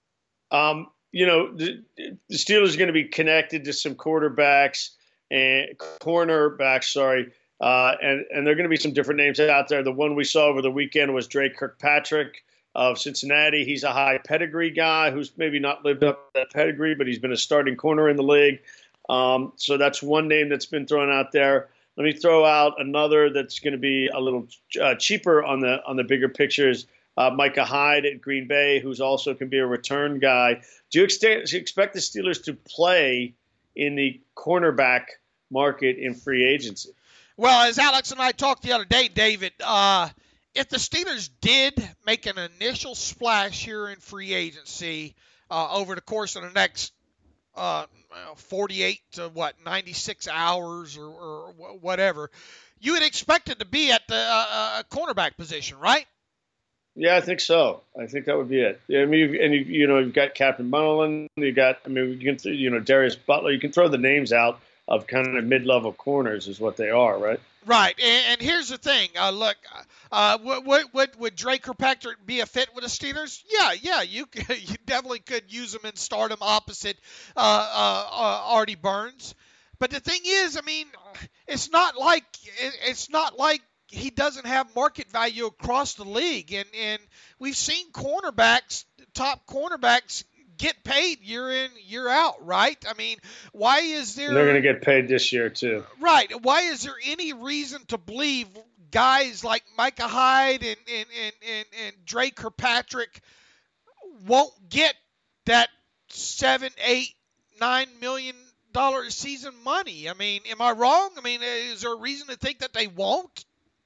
[SPEAKER 2] Um, you know, the, the Steelers are going to be connected to some quarterbacks and cornerbacks, sorry, uh, and, and there are going to be some different names out there. The one we saw over the weekend was Drake Kirkpatrick of Cincinnati. He's a high pedigree guy who's maybe not lived up to that pedigree, but he's been a starting corner in the league. Um, so that's one name that's been thrown out there. Let me throw out another that's going to be a little uh, cheaper on the on the bigger pictures. Uh, Micah Hyde at Green Bay, who's also can be a return guy. Do you expect, expect the Steelers to play in the cornerback market in free agency?
[SPEAKER 3] Well, as Alex and I talked the other day, David, uh, if the Steelers did make an initial splash here in free agency, uh, over the course of the next uh, forty-eight to what ninety-six hours or, or whatever, you would expect it to be at the uh, uh, cornerback position, right?
[SPEAKER 2] Yeah, I think so. I think that would be it. I mean, you've, and you you know, you've got Captain Mullen. You got, I mean, you can, you know, Darius Butler. You can throw the names out of kind of mid-level corners, is what they are, right?
[SPEAKER 3] Right. And, and here's the thing. Uh, look, uh, would, would would Dre Kirkpatrick be a fit with the Steelers? Yeah, yeah. You you definitely could use him and start him opposite uh, uh, uh, Artie Burns. But the thing is, I mean, it's not like it's not like he doesn't have market value across the league, and and we've seen cornerbacks, top cornerbacks, get paid year in, year out, right? I mean, why is there?
[SPEAKER 2] And they're going to get paid this year too,
[SPEAKER 3] right? Why is there any reason to believe guys like Micah Hyde and and and and, and Dre Kirkpatrick won't get that seven, eight, nine million dollar season money? I mean, am I wrong? I mean, is there a reason to think that they won't?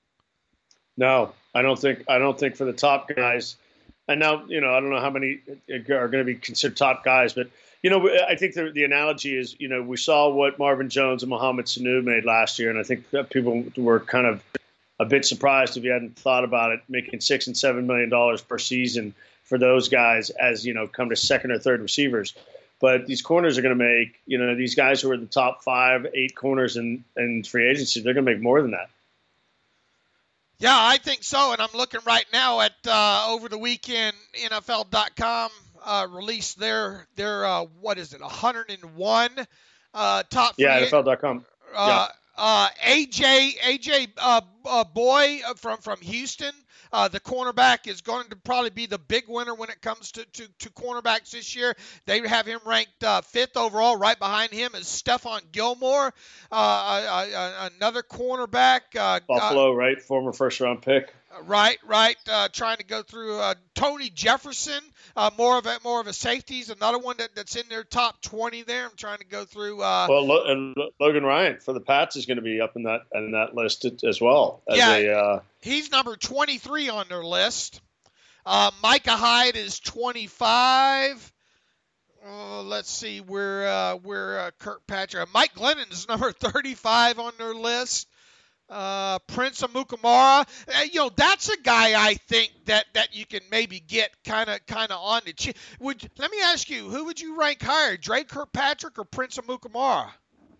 [SPEAKER 2] No, I don't think. I don't think for the top guys. And now, you know, I don't know how many are going to be considered top guys, but you know, I think the the analogy is, you know, we saw what Marvin Jones and Mohamed Sanu made last year, and I think that people were kind of a bit surprised if you hadn't thought about it, making six and seven million dollars per season for those guys as, you know, come to second or third receivers. But these corners are going to make, you know, these guys who are the top five, eight corners in, in free agency, they're going to make more than that.
[SPEAKER 3] Yeah, I think so, and I'm looking right now at uh, over the weekend, N F L dot com uh, released their their uh, what is it, one hundred one uh, top.
[SPEAKER 2] Yeah,
[SPEAKER 3] free,
[SPEAKER 2] N F L dot com.
[SPEAKER 3] Uh,
[SPEAKER 2] yeah.
[SPEAKER 3] uh, A J A J uh, uh, Boy from from Houston. Uh, the cornerback is going to probably be the big winner when it comes to, to, to cornerbacks this year. They have him ranked uh, fifth overall. Right behind him is Stephon Gilmore, uh, uh, uh, another cornerback. Uh,
[SPEAKER 2] Buffalo,
[SPEAKER 3] uh,
[SPEAKER 2] right? Former first-round pick.
[SPEAKER 3] Right, right. Uh, trying to go through uh, Tony Jefferson, uh, more of a more of a safeties. Another one that, that's in their top twenty there. I'm trying to go through. Uh,
[SPEAKER 2] well, Lo- and Logan Ryan for the Pats is going to be up in that in that list as well. As
[SPEAKER 3] yeah,
[SPEAKER 2] a, uh,
[SPEAKER 3] he's number twenty-three on their list. Uh, Micah Hyde is twenty-five. Uh, let's see where uh, where uh, Kirkpatrick. Mike Glennon is number thirty-five on their list. Uh, Prince Amukamara, uh, you know, that's a guy I think that, that you can maybe get kind of kind of on the chin. Would let me ask you, who would you rank higher, Dre Kirkpatrick or Prince Amukamara?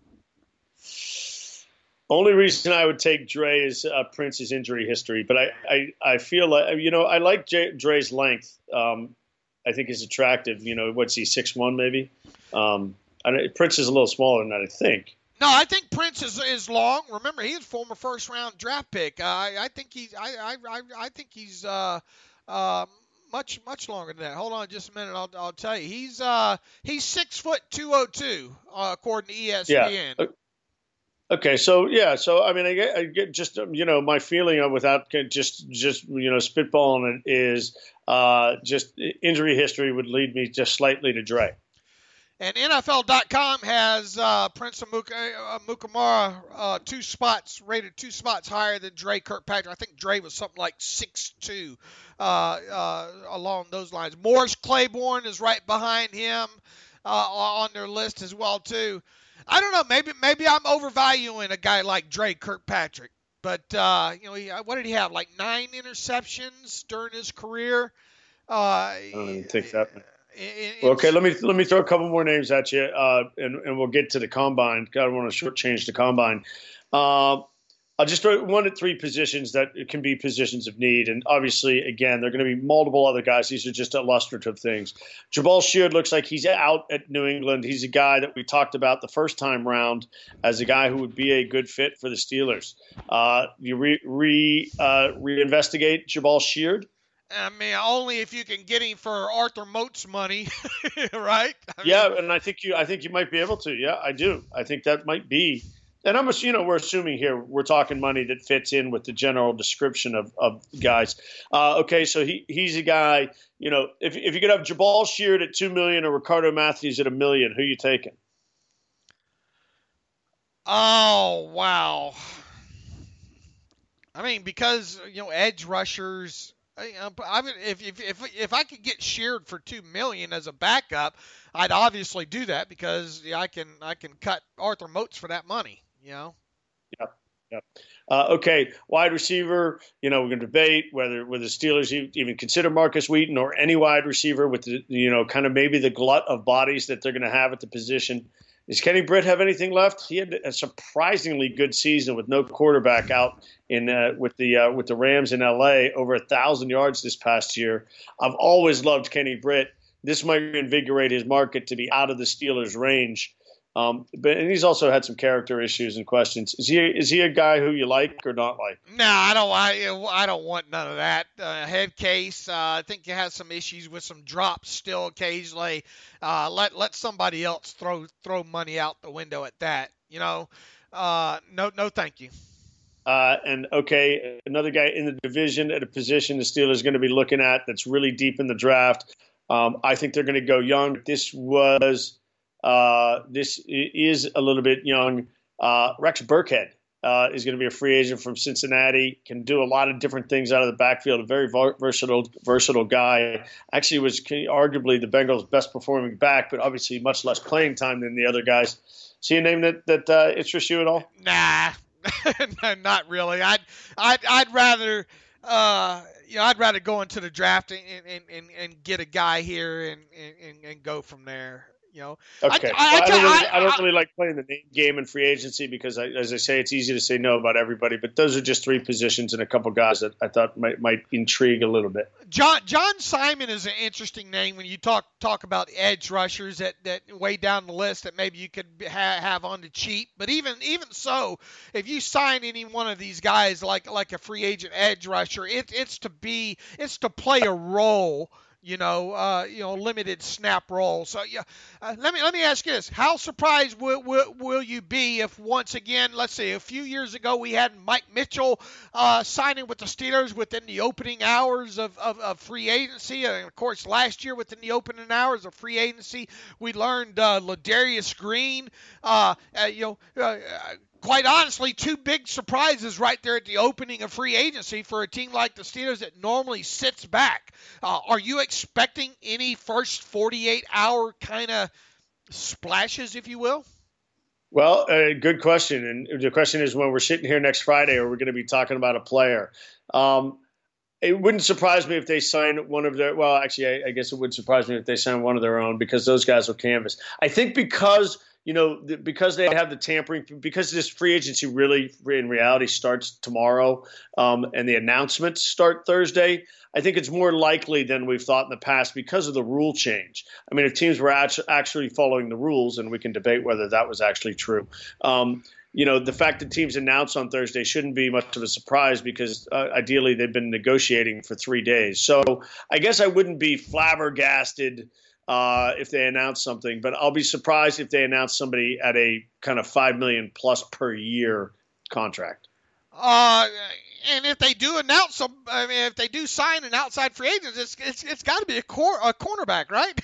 [SPEAKER 2] Only reason I would take Dre is uh, Prince's injury history, but I, I, I feel like, you know, I like J- Dre's length. Um, I think is attractive. You know, what's he, six one maybe? Um, I, Prince is a little smaller than that, I think.
[SPEAKER 3] No, I think Prince is is long. Remember, he was former first round draft pick. Uh, I I think he's I I I, I think he's uh uh much much longer than that. Hold on, just a minute. I'll I'll tell you. He's uh he's six foot two oh two uh, according to E S P N.
[SPEAKER 2] Yeah. Okay, so yeah, so I mean, I get, I get just you know my feeling of without just just you know spitballing it is uh just injury history would lead me just slightly to Dre.
[SPEAKER 3] And N F L dot com has uh, Prince Amukamara uh, two spots, rated two spots higher than Dre Kirkpatrick. I think Dre was something like six two uh, uh, along those lines. Morris Claiborne is right behind him uh, on their list as well, too. I don't know. Maybe maybe I'm overvaluing a guy like Dre Kirkpatrick. But, uh, you know, he, what did he have, like nine interceptions during his career? Uh,
[SPEAKER 2] I don't even think that many.
[SPEAKER 3] It,
[SPEAKER 2] okay, let me let me throw a couple more names at you, uh, and and we'll get to the combine. I don't want to shortchange the combine. Uh, I'll just throw one at three positions that can be positions of need, and obviously, again, there are going to be multiple other guys. These are just illustrative things. Jabaal Sheard looks like he's out at New England. He's a guy that we talked about the first time round as a guy who would be a good fit for the Steelers. Uh, you re, re uh, reinvestigate Jabaal Sheard.
[SPEAKER 3] I mean, only if you can get him for Arthur Mote's money, right? I
[SPEAKER 2] yeah,
[SPEAKER 3] mean,
[SPEAKER 2] and I think you, I think you might be able to. Yeah, I do. I think that might be. And I'm, you know, we're assuming here we're talking money that fits in with the general description of, of guys. Uh, okay, so he he's a guy. You know, if if you could have Jabaal Sheard at two million or Ricardo Matthews at a million, who are you taking?
[SPEAKER 3] Oh wow! I mean, because you know, edge rushers. I, I mean, if, if if if I could get sheared for two million as a backup, I'd obviously do that because yeah, I can I can cut Arthur Moats for that money. You know.
[SPEAKER 2] Yeah. Yeah. Uh, okay, wide receiver. You know, we're going to debate whether whether the Steelers even consider Marcus Wheaton or any wide receiver with the, you know, kind of maybe the glut of bodies that they're going to have at the position. Does Kenny Britt have anything left? He had a surprisingly good season with no quarterback out in uh, with the uh, with the Rams in L A, over a thousand yards this past year. I've always loved Kenny Britt. This might reinvigorate his market to be out of the Steelers' range. Um, but and he's also had some character issues and questions. Is he is he a guy who you like or not like?
[SPEAKER 3] No, I don't. I, I don't want none of that. Uh, head case. Uh, I think he has some issues with some drops still occasionally. Uh, let let somebody else throw throw money out the window at that. You know. Uh, no no thank you.
[SPEAKER 2] Uh, and okay, another guy in the division at a position the Steelers are going to be looking at that's really deep in the draft. Um, I think they're going to go young. This was. Uh, this is a little bit young. Uh, Rex Burkhead uh, is going to be a free agent from Cincinnati. Can do a lot of different things out of the backfield. A very versatile, versatile guy. Actually, was arguably the Bengals' best performing back, but obviously much less playing time than the other guys. See a name that that uh, interests you at all?
[SPEAKER 3] Nah, not really. I'd I'd I'd rather. Uh, you know, I'd rather go into the draft and and, and, and get a guy here and, and, and go from there. You know,
[SPEAKER 2] okay.
[SPEAKER 3] I, I,
[SPEAKER 2] well, I, don't really,
[SPEAKER 3] I,
[SPEAKER 2] I don't really like playing the name game in free agency because, I, as I say, it's easy to say no about everybody. But those are just three positions and a couple guys that I thought might might intrigue a little bit.
[SPEAKER 3] John John Simon is an interesting name when you talk talk about edge rushers that, that way down the list that maybe you could ha- have on the cheap. But even even so, if you sign any one of these guys like like a free agent edge rusher, it, it's to be it's to play a role. You know, uh, you know, limited snap role. So, yeah, uh, let me let me ask you this: how surprised will, will will you be if once again, let's say, a few years ago we had Mike Mitchell uh, signing with the Steelers within the opening hours of, of, of free agency, and of course last year within the opening hours of free agency we learned uh, Ladarius Green, uh, uh, you know. Uh, Quite honestly, two big surprises right there at the opening of free agency for a team like the Steelers that normally sits back. Uh, are you expecting any first forty-eight hour kind of splashes, if you will?
[SPEAKER 2] Well, uh, good question. And the question is when we're sitting here next Friday, are we going to be talking about a player? Um, it wouldn't surprise me if they sign one of their – well, actually, I, I guess it would surprise me if they sign one of their own because those guys will canvas. I think because – You know, because they have the tampering, because this free agency really, in reality, starts tomorrow, um, and the announcements start Thursday, I think it's more likely than we've thought in the past because of the rule change. I mean, if teams were actually following the rules, and we can debate whether that was actually true, um, you know, the fact that teams announce on Thursday shouldn't be much of a surprise because uh, ideally they've been negotiating for three days. So I guess I wouldn't be flabbergasted Uh, if they announce something, but I'll be surprised if they announce somebody at a kind of five million plus per year contract.
[SPEAKER 3] Uh, and if they do announce some, I mean, if they do sign an outside free agent, it's it's, it's got to be a core a cornerback, right?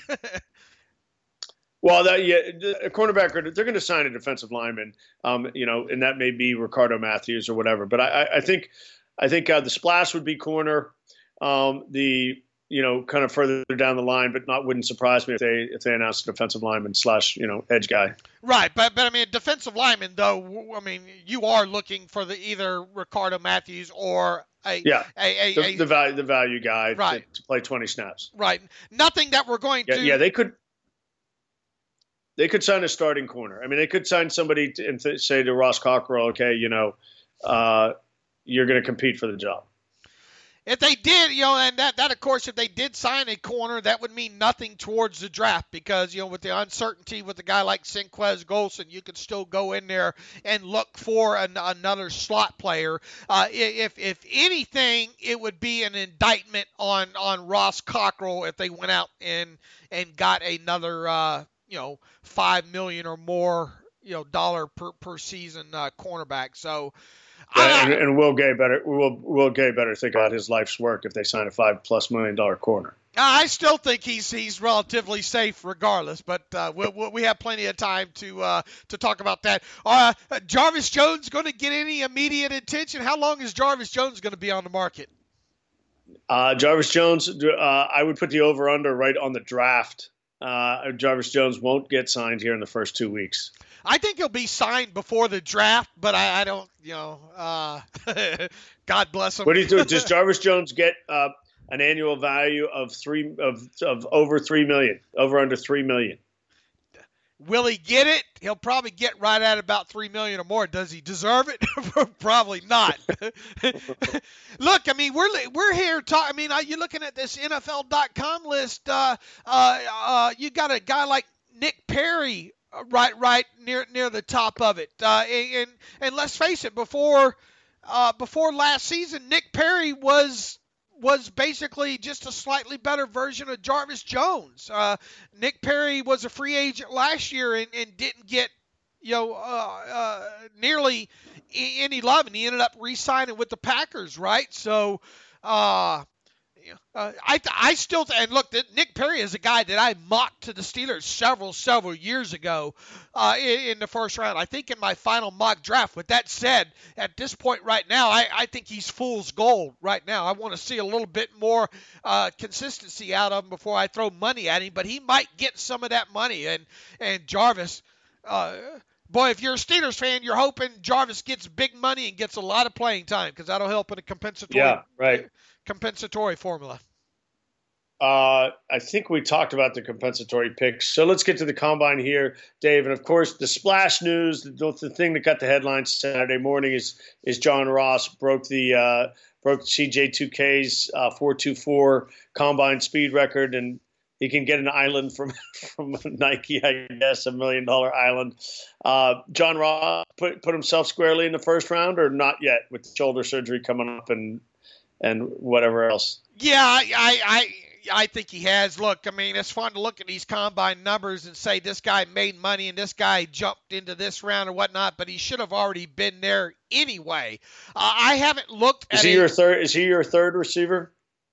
[SPEAKER 2] Well, that, yeah, a cornerback, they're going to sign a defensive lineman, um, you know, and that may be Ricardo Matthews or whatever. But I, I think, I think uh, the splash would be corner. Um, the you know, kind of further down the line, but not wouldn't surprise me if they if they announced a defensive lineman slash, you know, edge guy.
[SPEAKER 3] Right, but but I mean, defensive lineman though. I mean, you are looking for the either Ricardo Matthews or a
[SPEAKER 2] yeah
[SPEAKER 3] a, a,
[SPEAKER 2] the,
[SPEAKER 3] a,
[SPEAKER 2] the value the value guy
[SPEAKER 3] right.
[SPEAKER 2] to, to play twenty snaps.
[SPEAKER 3] Right. Nothing that we're going
[SPEAKER 2] yeah,
[SPEAKER 3] to.
[SPEAKER 2] Yeah, they could. They could sign a starting corner. I mean, they could sign somebody to, and th- say to Ross Cockrell, okay, you know, uh, you're going to compete for the job.
[SPEAKER 3] If they did, you know, and that, that, of course, if they did sign a corner, that would mean nothing towards the draft because, you know, with the uncertainty with a guy like Senquez Golson, you could still go in there and look for an, another slot player. Uh, if if anything, it would be an indictment on, on Ross Cockrell if they went out and and got another, uh, you know, five million dollars or more, you know, dollar per, per season uh, cornerback. So,
[SPEAKER 2] Yeah, and, and Will Gay better Will Will Gay better think about his life's work if they sign a five plus million dollar corner.
[SPEAKER 3] I still think he's he's relatively safe regardless, but uh, we we'll, we have plenty of time to uh, to talk about that. Uh, Jarvis Jones going to get any immediate attention? How long is Jarvis Jones going to be on the market?
[SPEAKER 2] Uh, Jarvis Jones, uh, I would put the over-under right on the draft. Uh, Jarvis Jones won't get signed here in the first two weeks.
[SPEAKER 3] I think he'll be signed before the draft, but I, I don't, you know, uh, God bless him.
[SPEAKER 2] What do you do? Does Jarvis Jones get uh, an annual value of three of of over three million, over under three million?
[SPEAKER 3] Will he get it? He'll probably get right at about three million or more. Does he deserve it? Probably not. Look, I mean, we're we're here talking. I mean, you're looking at this N F L dot com list. Uh, uh, uh, you got a guy like Nick Perry right right near near the top of it. Uh, and and let's face it, before uh, before last season, Nick Perry was. was basically just a slightly better version of Jarvis Jones. Uh, Nick Perry was a free agent last year and, and didn't get, you know, uh, uh, nearly any love, and he ended up re-signing with the Packers, right? So, uh, uh, I I still and look, Nick Perry is a guy that I mocked to the Steelers several several years ago uh, in, in the first round. I think in my final mock draft. With that said, at this point right now, I, I think he's fool's gold right now. I want to see a little bit more uh, consistency out of him before I throw money at him. But he might get some of that money. And and Jarvis, uh, boy, if you're a Steelers fan, you're hoping Jarvis gets big money and gets a lot of playing time because that'll help in a compensatory.
[SPEAKER 2] Yeah, right.
[SPEAKER 3] compensatory formula.
[SPEAKER 2] Uh, I think we talked about the compensatory picks. So let's get to the combine here, Dave. And of course, the splash news, the, the thing that got the headlines Saturday morning is is John Ross broke the uh, broke C J two K's uh, four two four combine speed record, and he can get an island from from Nike, I guess, a million dollar island. Uh, John Ross put put himself squarely in the first round, or not yet, with shoulder surgery coming up and and whatever else.
[SPEAKER 3] Yeah, I, I, I, I think he has. Look, I mean, it's fun to look at these combine numbers and say this guy made money and this guy jumped into this round or whatnot, but he should have already been there anyway. Uh, I haven't looked at.
[SPEAKER 2] Is he
[SPEAKER 3] a,
[SPEAKER 2] your third? Is he your third receiver?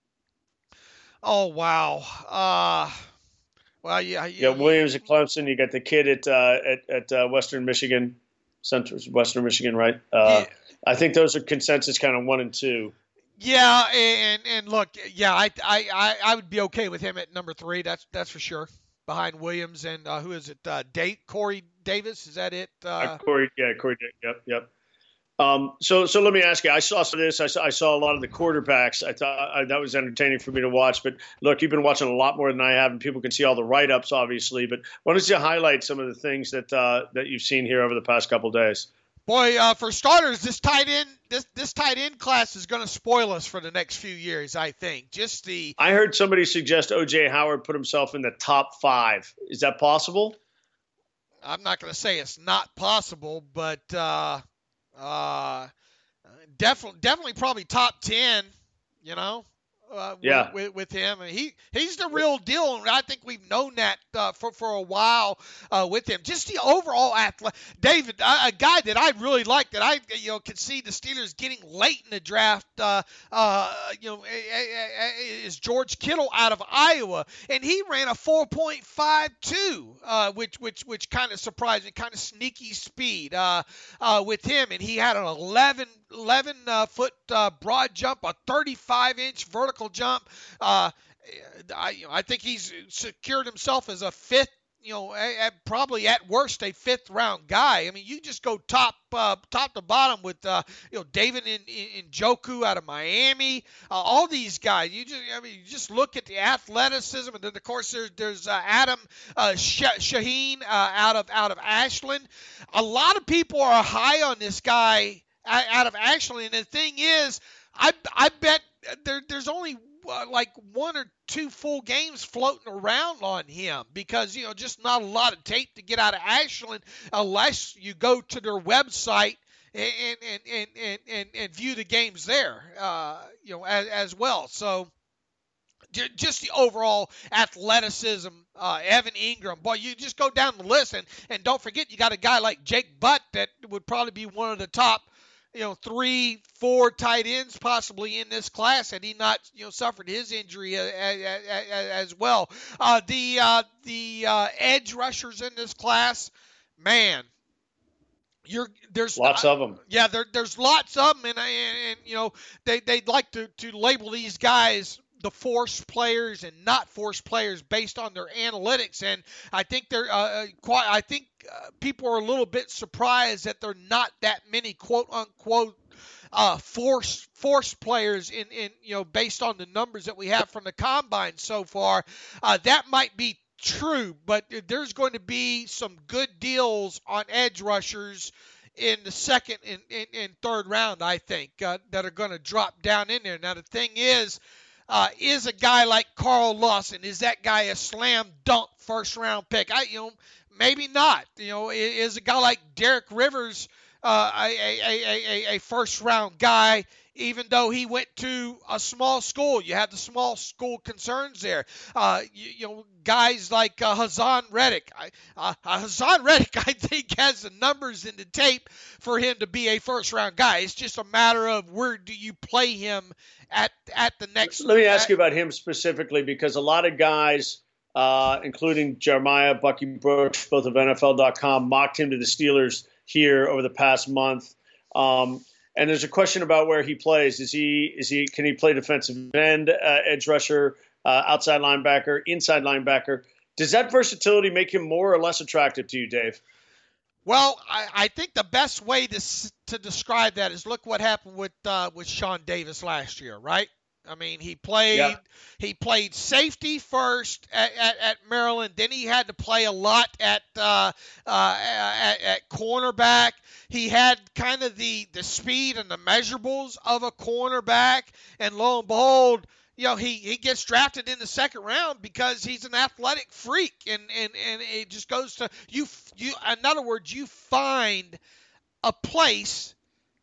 [SPEAKER 3] Oh wow. Uh, well, yeah.
[SPEAKER 2] Yeah, Williams at Clemson. You got the kid at uh, at at uh, Western Michigan, Central Western Michigan, right? Uh, yeah. I think those are consensus kind of one and two.
[SPEAKER 3] Yeah, and and look, yeah, I I I would be okay with him at number three. That's that's for sure. Behind Williams and uh, who is it? Uh, Date Corey Davis, is that it? Uh,
[SPEAKER 2] uh, Corey, yeah, Corey. Yep, yep. Um, so so let me ask you. I saw some of this. I saw I saw a lot of the quarterbacks. I thought I, that was entertaining for me to watch. But look, you've been watching a lot more than I have, and people can see all the write-ups, obviously. But why don't you highlight some of the things that uh, that you've seen here over the past couple of days?
[SPEAKER 3] Boy, uh, for starters, this tight end this this tight end class is going to spoil us for the next few years. I think. Just the.
[SPEAKER 2] I heard somebody suggest O J Howard put himself in the top five. Is that possible?
[SPEAKER 3] I'm not going to say it's not possible, but uh, uh, definitely, definitely, probably top ten. You know. Uh,
[SPEAKER 2] yeah.
[SPEAKER 3] with, with him, and he he's the real deal, and I think we've known that uh, for for a while uh, with him. Just the overall athlete, David, uh, a guy that I really like that I you know could see the Steelers getting late in the draft. Uh, uh, you know, is George Kittle out of Iowa, and he ran a four point five two, uh, which which which kind of surprising, kind of sneaky speed uh, uh, with him, and he had an eleven uh, foot uh, broad jump, a thirty-five inch vertical jump. Uh, I, you know, I think he's secured himself as a fifth, you know, at, probably at worst a fifth round guy. I mean, you just go top, uh, top to bottom with, uh, you know, David in, in, Njoku out of Miami, uh, all these guys. You just, I mean, you just look at the athleticism, and then of course there's there's uh, Adam uh, Shaheen uh, out of out of Ashland. A lot of people are high on this guy out of Ashland, and the thing is, I I bet there there's only uh, like one or two full games floating around on him because, you know, just not a lot of tape to get out of Ashland unless you go to their website and and and and, and, and view the games there, uh, you know, as, as well. So just the overall athleticism, uh, Evan Ingram. Boy, you just go down the list, and, and don't forget you got a guy like Jake Butt that would probably be one of the top, you know, three, four tight ends possibly in this class, had he not, you know, suffered his injury as, as well. Uh, the uh, the uh, edge rushers in this class, man, You're there's
[SPEAKER 2] lots
[SPEAKER 3] uh,
[SPEAKER 2] of them.
[SPEAKER 3] Yeah, there, there's lots of them, and, and, and you know they they'd like to, to label these guys the force players and not force players based on their analytics, and I think they're uh, quite. I think uh, people are a little bit surprised that there are not that many quote unquote uh, force force players in in you know based on the numbers that we have from the combine so far. Uh, that might be true, but there's going to be some good deals on edge rushers in the second and, and, and third round, I think, uh, that are going to drop down in there. Now, the thing is, uh, is a guy like Carl Lawson, is that guy a slam dunk first round pick? I, you know, maybe not. You know, is a guy like Derek Rivers uh, a, a, a, a first round guy? Even though he went to a small school, you have the small school concerns there. Uh, you, you know, guys like uh, Hassan Reddick. I, uh, Hassan Reddick, I think, has the numbers in the tape for him to be a first-round guy. It's just a matter of where do you play him at at the next.
[SPEAKER 2] Let me ask
[SPEAKER 3] at,
[SPEAKER 2] you about him specifically, because a lot of guys, uh, including Jeremiah Bucky Brooks, both of N F L dot com, mocked him to the Steelers here over the past month. Um, And there's a question about where he plays. Is he is he can he play defensive end, uh, edge rusher, uh, outside linebacker, inside linebacker? Does that versatility make him more or less attractive to you, Dave?
[SPEAKER 3] Well, I, I think the best way to to describe that is look what happened with uh, with Sean Davis last year, right? I mean, he played yeah. he played safety first at, at, at Maryland. Then he had to play a lot at uh, uh, at, at cornerback. He had kind of the, the speed and the measurables of a cornerback. And lo and behold, you know, he, he gets drafted in the second round because he's an athletic freak. And, and, and it just goes to you. You in other words, you find a place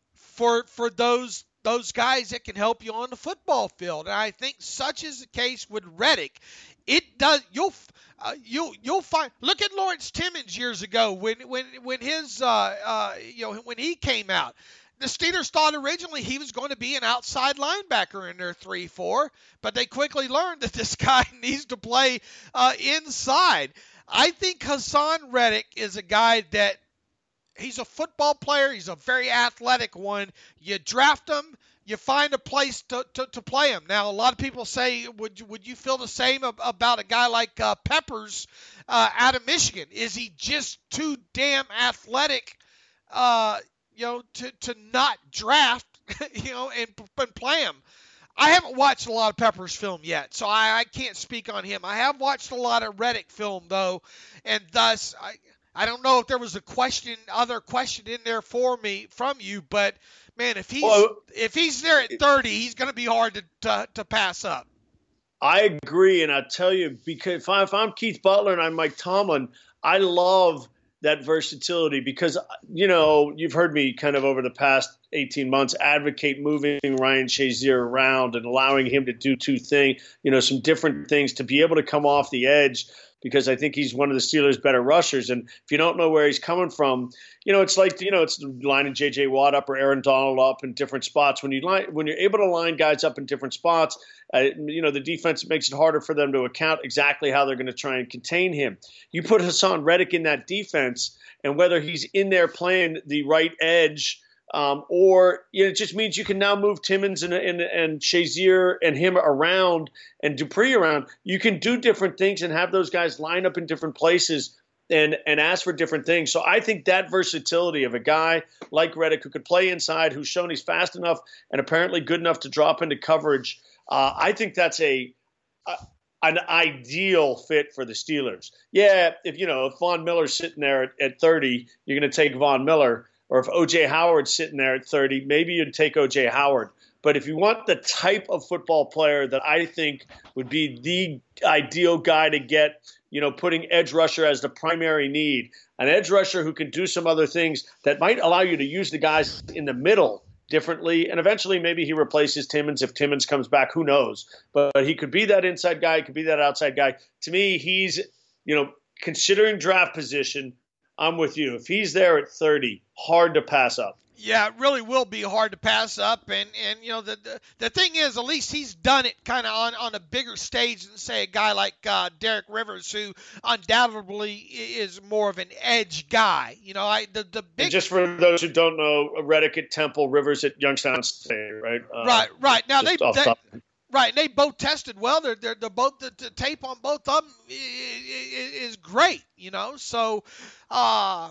[SPEAKER 3] for for those. those guys that can help you on the football field. And I think such is the case with Reddick. It does, you'll, uh, you'll, you'll find, look at Lawrence Timmons years ago when, when, when his, uh, uh, you know, when he came out. The Steelers thought originally he was going to be an outside linebacker in their three four, but they quickly learned that this guy needs to play uh, inside. I think Hassan Reddick is a guy that, he's a football player. He's a very athletic one. You draft him, you find a place to, to, to play him. Now, a lot of people say, would you, would you feel the same about a guy like uh, Peppers uh, out of Michigan? Is he just too damn athletic, uh, you know, to, to not draft, you know, and, and play him? I haven't watched a lot of Peppers film yet, so I, I can't speak on him. I have watched a lot of Reddick film, though, and thus I – I don't know if there was a question, other question in there for me from you, but man, if he's well, if he's there at thirty, he's going to be hard to, to to pass up.
[SPEAKER 2] I agree, and I tell you, because if, I, if I'm Keith Butler and I'm Mike Tomlin, I love that versatility because you know you've heard me kind of over the past eighteen months advocate moving Ryan Shazier around and allowing him to do two things, you know, some different things to be able to come off the edge. Because I think he's one of the Steelers' better rushers. And if you don't know where he's coming from, you know, it's like, you know, it's lining J J Watt up or Aaron Donald up in different spots. When you line, when you're able to line guys up in different spots, uh, you know, the defense makes it harder for them to account exactly how they're going to try and contain him. You put Hassan Reddick in that defense, and whether he's in there playing the right edge, Um, or you know, it just means you can now move Timmons and, and, and Shazier and him around and Dupree around. You can do different things and have those guys line up in different places and, and ask for different things. So I think that versatility of a guy like Reddick who could play inside, who's shown he's fast enough and apparently good enough to drop into coverage, uh, I think that's a, a an ideal fit for the Steelers. Yeah, if you know if Von Miller's sitting there at, at thirty, you're going to take Von Miller. Or if O J Howard's sitting there at thirty, maybe you'd take O J Howard. But if you want the type of football player that I think would be the ideal guy to get, you know, putting edge rusher as the primary need, an edge rusher who can do some other things that might allow you to use the guys in the middle differently. And eventually maybe he replaces Timmons if Timmons comes back. Who knows? But, but he could be that inside guy. He could be that outside guy. To me, he's, you know, considering draft position, I'm with you. If he's there at thirty, hard to pass up.
[SPEAKER 3] Yeah, it really will be hard to pass up, and, and you know the, the the thing is, at least he's done it kind of on, on a bigger stage than say a guy like uh, Derek Rivers, who undoubtedly is more of an edge guy. You know, I the the big
[SPEAKER 2] and just for those who don't know, Reddick at Temple, Rivers at Youngstown State, right? Uh,
[SPEAKER 3] right, right. Now they,
[SPEAKER 2] off
[SPEAKER 3] they
[SPEAKER 2] top.
[SPEAKER 3] right, they both tested well. They're they're, they're both the, the tape on both of them is, is great. You know, so. Uh,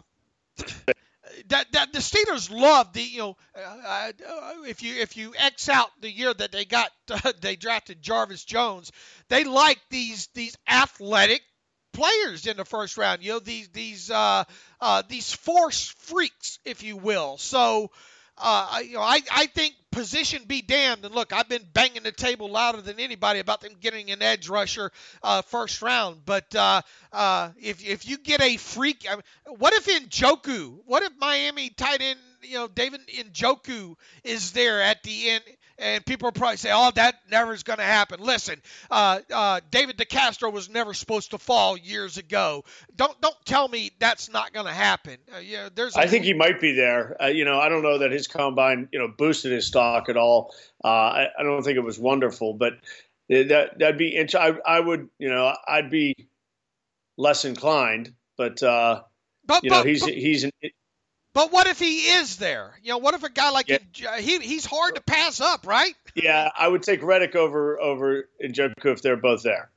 [SPEAKER 3] That, that the Steelers love the you know uh, if you if you X out the year that they got uh, they drafted Jarvis Jones, they like these these athletic players in the first round. You know these these uh, uh, these force freaks, if you will. So uh, you know I I think position be damned. And look, I've been banging the table louder than anybody about them getting an edge rusher uh, first round. But uh, uh, if if you get a freak, I mean, what if Njoku? What if Miami tight end, you know, David Njoku is there at the end? And people will probably say, oh, that never is going to happen. Listen, uh, uh, David DeCastro was never supposed to fall years ago. Don't don't tell me that's not going to happen. Uh, yeah, there's. A-
[SPEAKER 2] I think he might be there. Uh, you know, I don't know that his combine, you know, boosted his stock at all. Uh, I, I don't think it was wonderful, but that that'd be. Int- I, I would, you know, I'd be less inclined, but uh,
[SPEAKER 3] but,
[SPEAKER 2] you know,
[SPEAKER 3] but,
[SPEAKER 2] he's
[SPEAKER 3] but,
[SPEAKER 2] he's an.
[SPEAKER 3] But what if he is there? You know, what if a guy like
[SPEAKER 2] Yeah.
[SPEAKER 3] him, he he's hard to pass up, right?
[SPEAKER 2] Yeah, I would take Reddick over over Njoku if they're both there.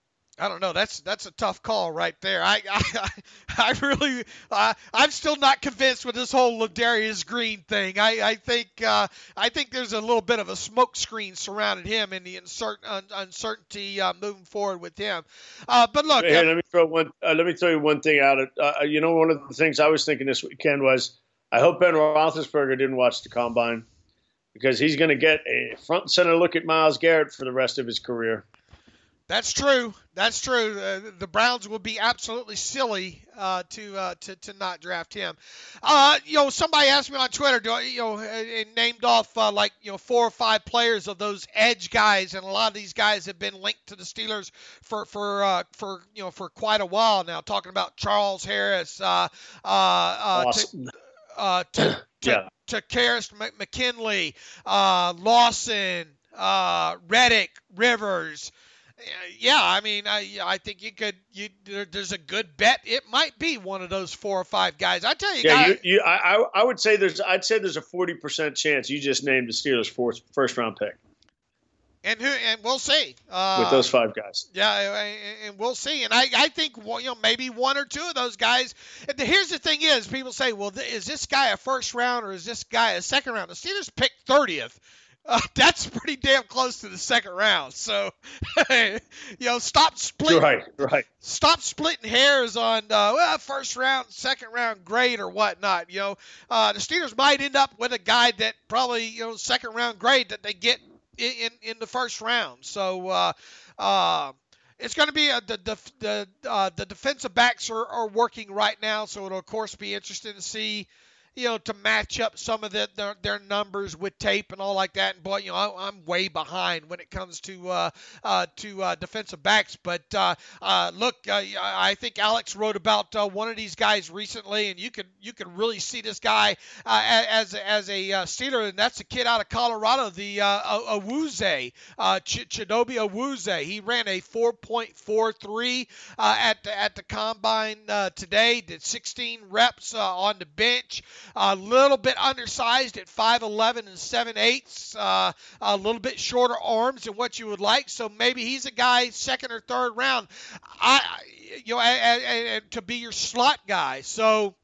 [SPEAKER 3] I don't know. That's that's a tough call right there. I I, I really uh, I'm still not convinced with this whole Ladarius Green thing. I I think uh, I think there's a little bit of a smoke screen surrounding him and the insert, un, uncertainty uh, moving forward with him. Uh, but look,
[SPEAKER 2] Hey,
[SPEAKER 3] uh,
[SPEAKER 2] let me throw one. Uh, let me throw you one thing out. Uh, you know, one of the things I was thinking this weekend was, I hope Ben Roethlisberger didn't watch the combine, because he's going to get a front and center look at Myles Garrett for the rest of his career.
[SPEAKER 3] That's true. That's true. Uh, the Browns would be absolutely silly uh, to, uh, to to not draft him. Uh, you know, somebody asked me on Twitter, do I, you know, and named off uh, like you know four or five players of those edge guys, and a lot of these guys have been linked to the Steelers for for uh, for you know for quite a while now. Talking about Charles Harris, uh, uh, uh,
[SPEAKER 2] Awesome.
[SPEAKER 3] to, uh, to, to,
[SPEAKER 2] Yeah.
[SPEAKER 3] to Karras McKinley, uh, Lawson, uh, Reddick, Rivers. Yeah, I mean, I I think you could. You there, there's a good bet it might be one of those four or five guys. I tell you,
[SPEAKER 2] Yeah,
[SPEAKER 3] guys,
[SPEAKER 2] you, you, I, I would say there's. I'd say there's a forty percent chance you just named the Steelers' fourth, first round pick
[SPEAKER 3] and who and we'll see uh,
[SPEAKER 2] with those five guys.
[SPEAKER 3] Yeah, and we'll see. And I I think you know maybe one or two of those guys. And here's the thing: is people say, well, is this guy a first round or is this guy a second round? The Steelers picked thirtieth. Uh, that's pretty damn close to the second round. So, you know, stop splitting.
[SPEAKER 2] Right, right.
[SPEAKER 3] Stop splitting hairs on uh, well, first round, second round grade or whatnot. You know, uh, the Steelers might end up with a guy that probably you know second round grade that they get in in, in the first round. So, uh, uh, it's going to be a, the the the, uh, the defensive backs are, are working right now. So it'll of course be interesting to see. You know, to match up some of the, their, their numbers with tape and all like that. And boy, you know, I, I'm way behind when it comes to uh, uh, to uh, defensive backs. But uh, uh, look, uh, I think Alex wrote about uh, one of these guys recently, and you could you could really see this guy uh, as as a uh, Steeler, and that's a kid out of Colorado, the uh, Awuzie, uh, Ch- Chidobe Awuzie. He ran a four point four three uh, at the, at the combine uh, today. Did sixteen reps uh, on the bench. A little bit undersized at five eleven and seven eighths, uh, a little bit shorter arms than what you would like. So maybe he's a guy second or third round, I, you know, a, a, a, to be your slot guy. So,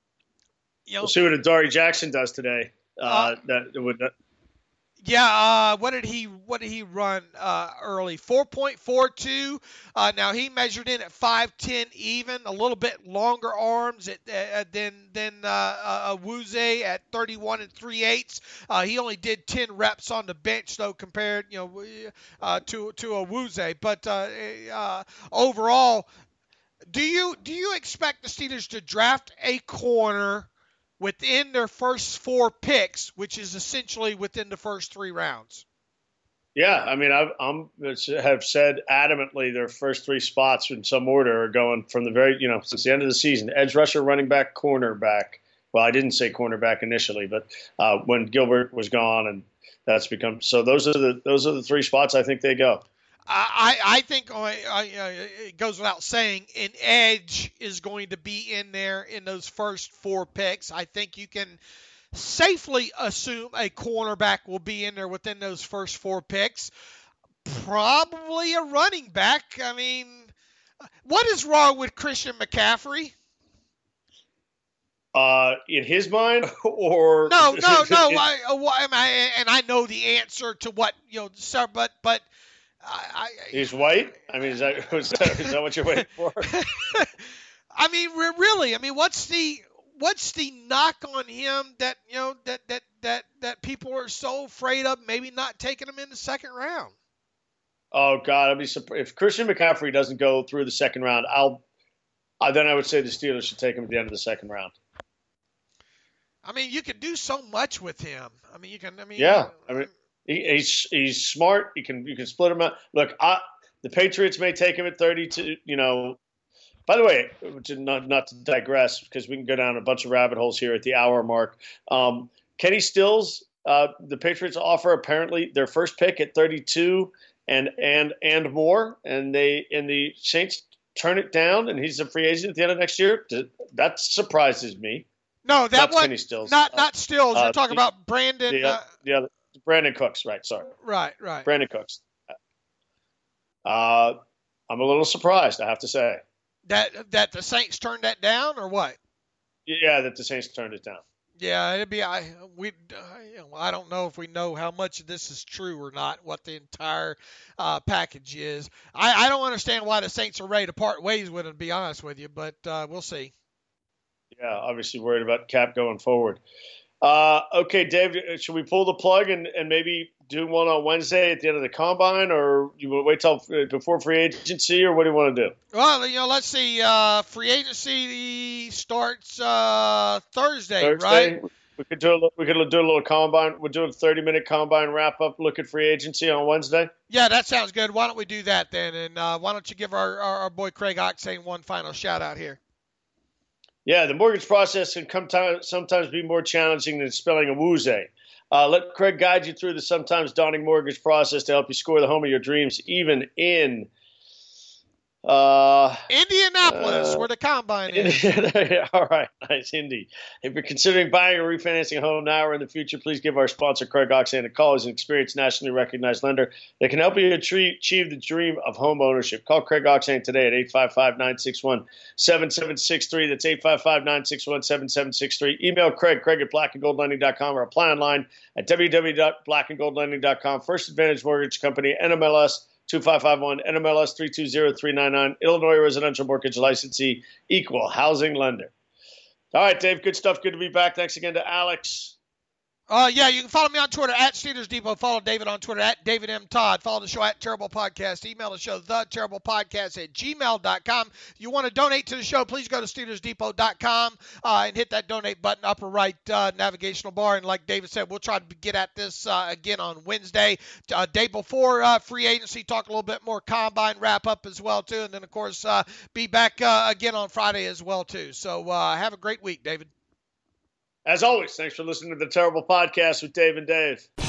[SPEAKER 3] you know,
[SPEAKER 2] We'll see what Adoree Jackson does today. Uh,
[SPEAKER 3] Uh,
[SPEAKER 2] that would.
[SPEAKER 3] yeah. Uh, what did he What did he run uh, early? four point four two. Uh, now he measured in at five ten even, a little bit longer arms at, uh, than than uh, uh, Awuzie at thirty-one and three eighths. Uh, he only did ten reps on the bench though, compared you know uh, to to Awuzie. But uh, uh, overall, do you do you expect the Steelers to draft a corner within their first four picks, which is essentially within the first three rounds?
[SPEAKER 2] Yeah, I mean, I've, I'm have said adamantly their first three spots in some order are going from the very, you know, since the end of the season. Edge rusher, running back, cornerback. Well, I didn't say cornerback initially, but uh, when Gilbert was gone, and that's become so. Those are the those are the three spots I think they go.
[SPEAKER 3] I, I think uh, it goes without saying, an edge is going to be in there in those first four picks. I think you can safely assume a cornerback will be in there within those first four picks. Probably a running back. I mean, what is wrong with Christian McCaffrey?
[SPEAKER 2] Uh, in his mind, or
[SPEAKER 3] no, no, no. I, I, and I know the answer to what you know, sir, but but I, I,
[SPEAKER 2] he's white. I mean, is that, is that is that what you're waiting for?
[SPEAKER 3] I mean, really. I mean, what's the What's the knock on him that you know that that that that people are so afraid of maybe not taking him in the second round?
[SPEAKER 2] Oh God, I'd be surprised if Christian McCaffrey doesn't go through the second round. I'll uh, then I would say the Steelers should take him at the end of the second round.
[SPEAKER 3] I mean, you can do so much with him. I mean, you can. I mean,
[SPEAKER 2] yeah. I mean, he, he's he's smart. You can you can split him out. Look, I, the Patriots may take him at thirty-two. You know. By the way, not not to digress, because we can go down a bunch of rabbit holes here at the hour mark. Um, Kenny Stills, uh, the Patriots offer apparently their first pick at thirty-two and and and more, and they and the Saints turn it down, and he's a free agent at the end of next year. That surprises me.
[SPEAKER 3] No, that was
[SPEAKER 2] Kenny Stills.
[SPEAKER 3] Not not Stills. You're
[SPEAKER 2] uh,
[SPEAKER 3] talking
[SPEAKER 2] the,
[SPEAKER 3] about Brandon.
[SPEAKER 2] The,
[SPEAKER 3] uh,
[SPEAKER 2] the other Brandon Cooks, right? Sorry.
[SPEAKER 3] Right, right.
[SPEAKER 2] Brandon Cooks. Uh, I'm a little surprised, I have to say.
[SPEAKER 3] That that the Saints turned that down, or what?
[SPEAKER 2] Yeah, that the Saints turned it down.
[SPEAKER 3] Yeah, it'd be I we uh, you know, I don't know if we know how much of this is true or not. What the entire uh, package is. I, I don't understand why the Saints are ready to part ways with it. To be honest with you, but uh, we'll see.
[SPEAKER 2] Yeah, obviously worried about cap going forward. Uh, okay, Dave, should we pull the plug and, and maybe do one on Wednesday at the end of the combine, or you will wait till before free agency, or what do you want to do?
[SPEAKER 3] Well, you know, let's see. Uh, free agency starts uh, Thursday,
[SPEAKER 2] Thursday,
[SPEAKER 3] right?
[SPEAKER 2] We could do a, we could do a little combine. We'll do a thirty minute combine wrap up. Look at free agency on Wednesday.
[SPEAKER 3] Yeah, that sounds good. Why don't we do that then? And uh, why don't you give our, our, our boy Craig Oxane one final shout out here?
[SPEAKER 2] Yeah, the mortgage process can come time, sometimes be more challenging than spelling a woozy. Uh, let Craig guide you through the sometimes daunting mortgage process to help you score the home of your dreams, even in uh,
[SPEAKER 3] Indianapolis,
[SPEAKER 2] uh,
[SPEAKER 3] where the combine is.
[SPEAKER 2] All right, nice, Indy. If you're considering buying or refinancing a home now or in the future, please give our sponsor, Craig Oxane, a call. He's an experienced, nationally recognized lender that can help you achieve the dream of home ownership. Call Craig Oxane today at eight five five, nine six one, seven seven six three. That's eight five five, nine six one, seven seven six three. Email Craig, Craig at black and gold lending dot com, or apply online at w w w dot black and gold lending dot com. First Advantage Mortgage Company, N M L S two five five one, N M L S three two zero three nine nine, Illinois Residential Mortgage Licensee, Equal Housing Lender. All right, Dave, good stuff. Good to be back. Thanks again to Alex.
[SPEAKER 3] Uh, yeah, you can follow me on Twitter at Steelers Depot. Follow David on Twitter at David M. Todd. Follow the show at Terrible Podcast. Email the show, the terrible podcast at gmail dot com. If you want to donate to the show, please go to steelers depot dot com uh, and hit that donate button, upper right uh, navigational bar. And like David said, we'll try to get at this uh, again on Wednesday, uh, day before uh, free agency, talk a little bit more combine wrap up as well, too. And then, of course, uh, be back uh, again on Friday as well, too. So uh, have a great week, David.
[SPEAKER 2] As always, thanks for listening to the Terrible Podcast with Dave and Dave.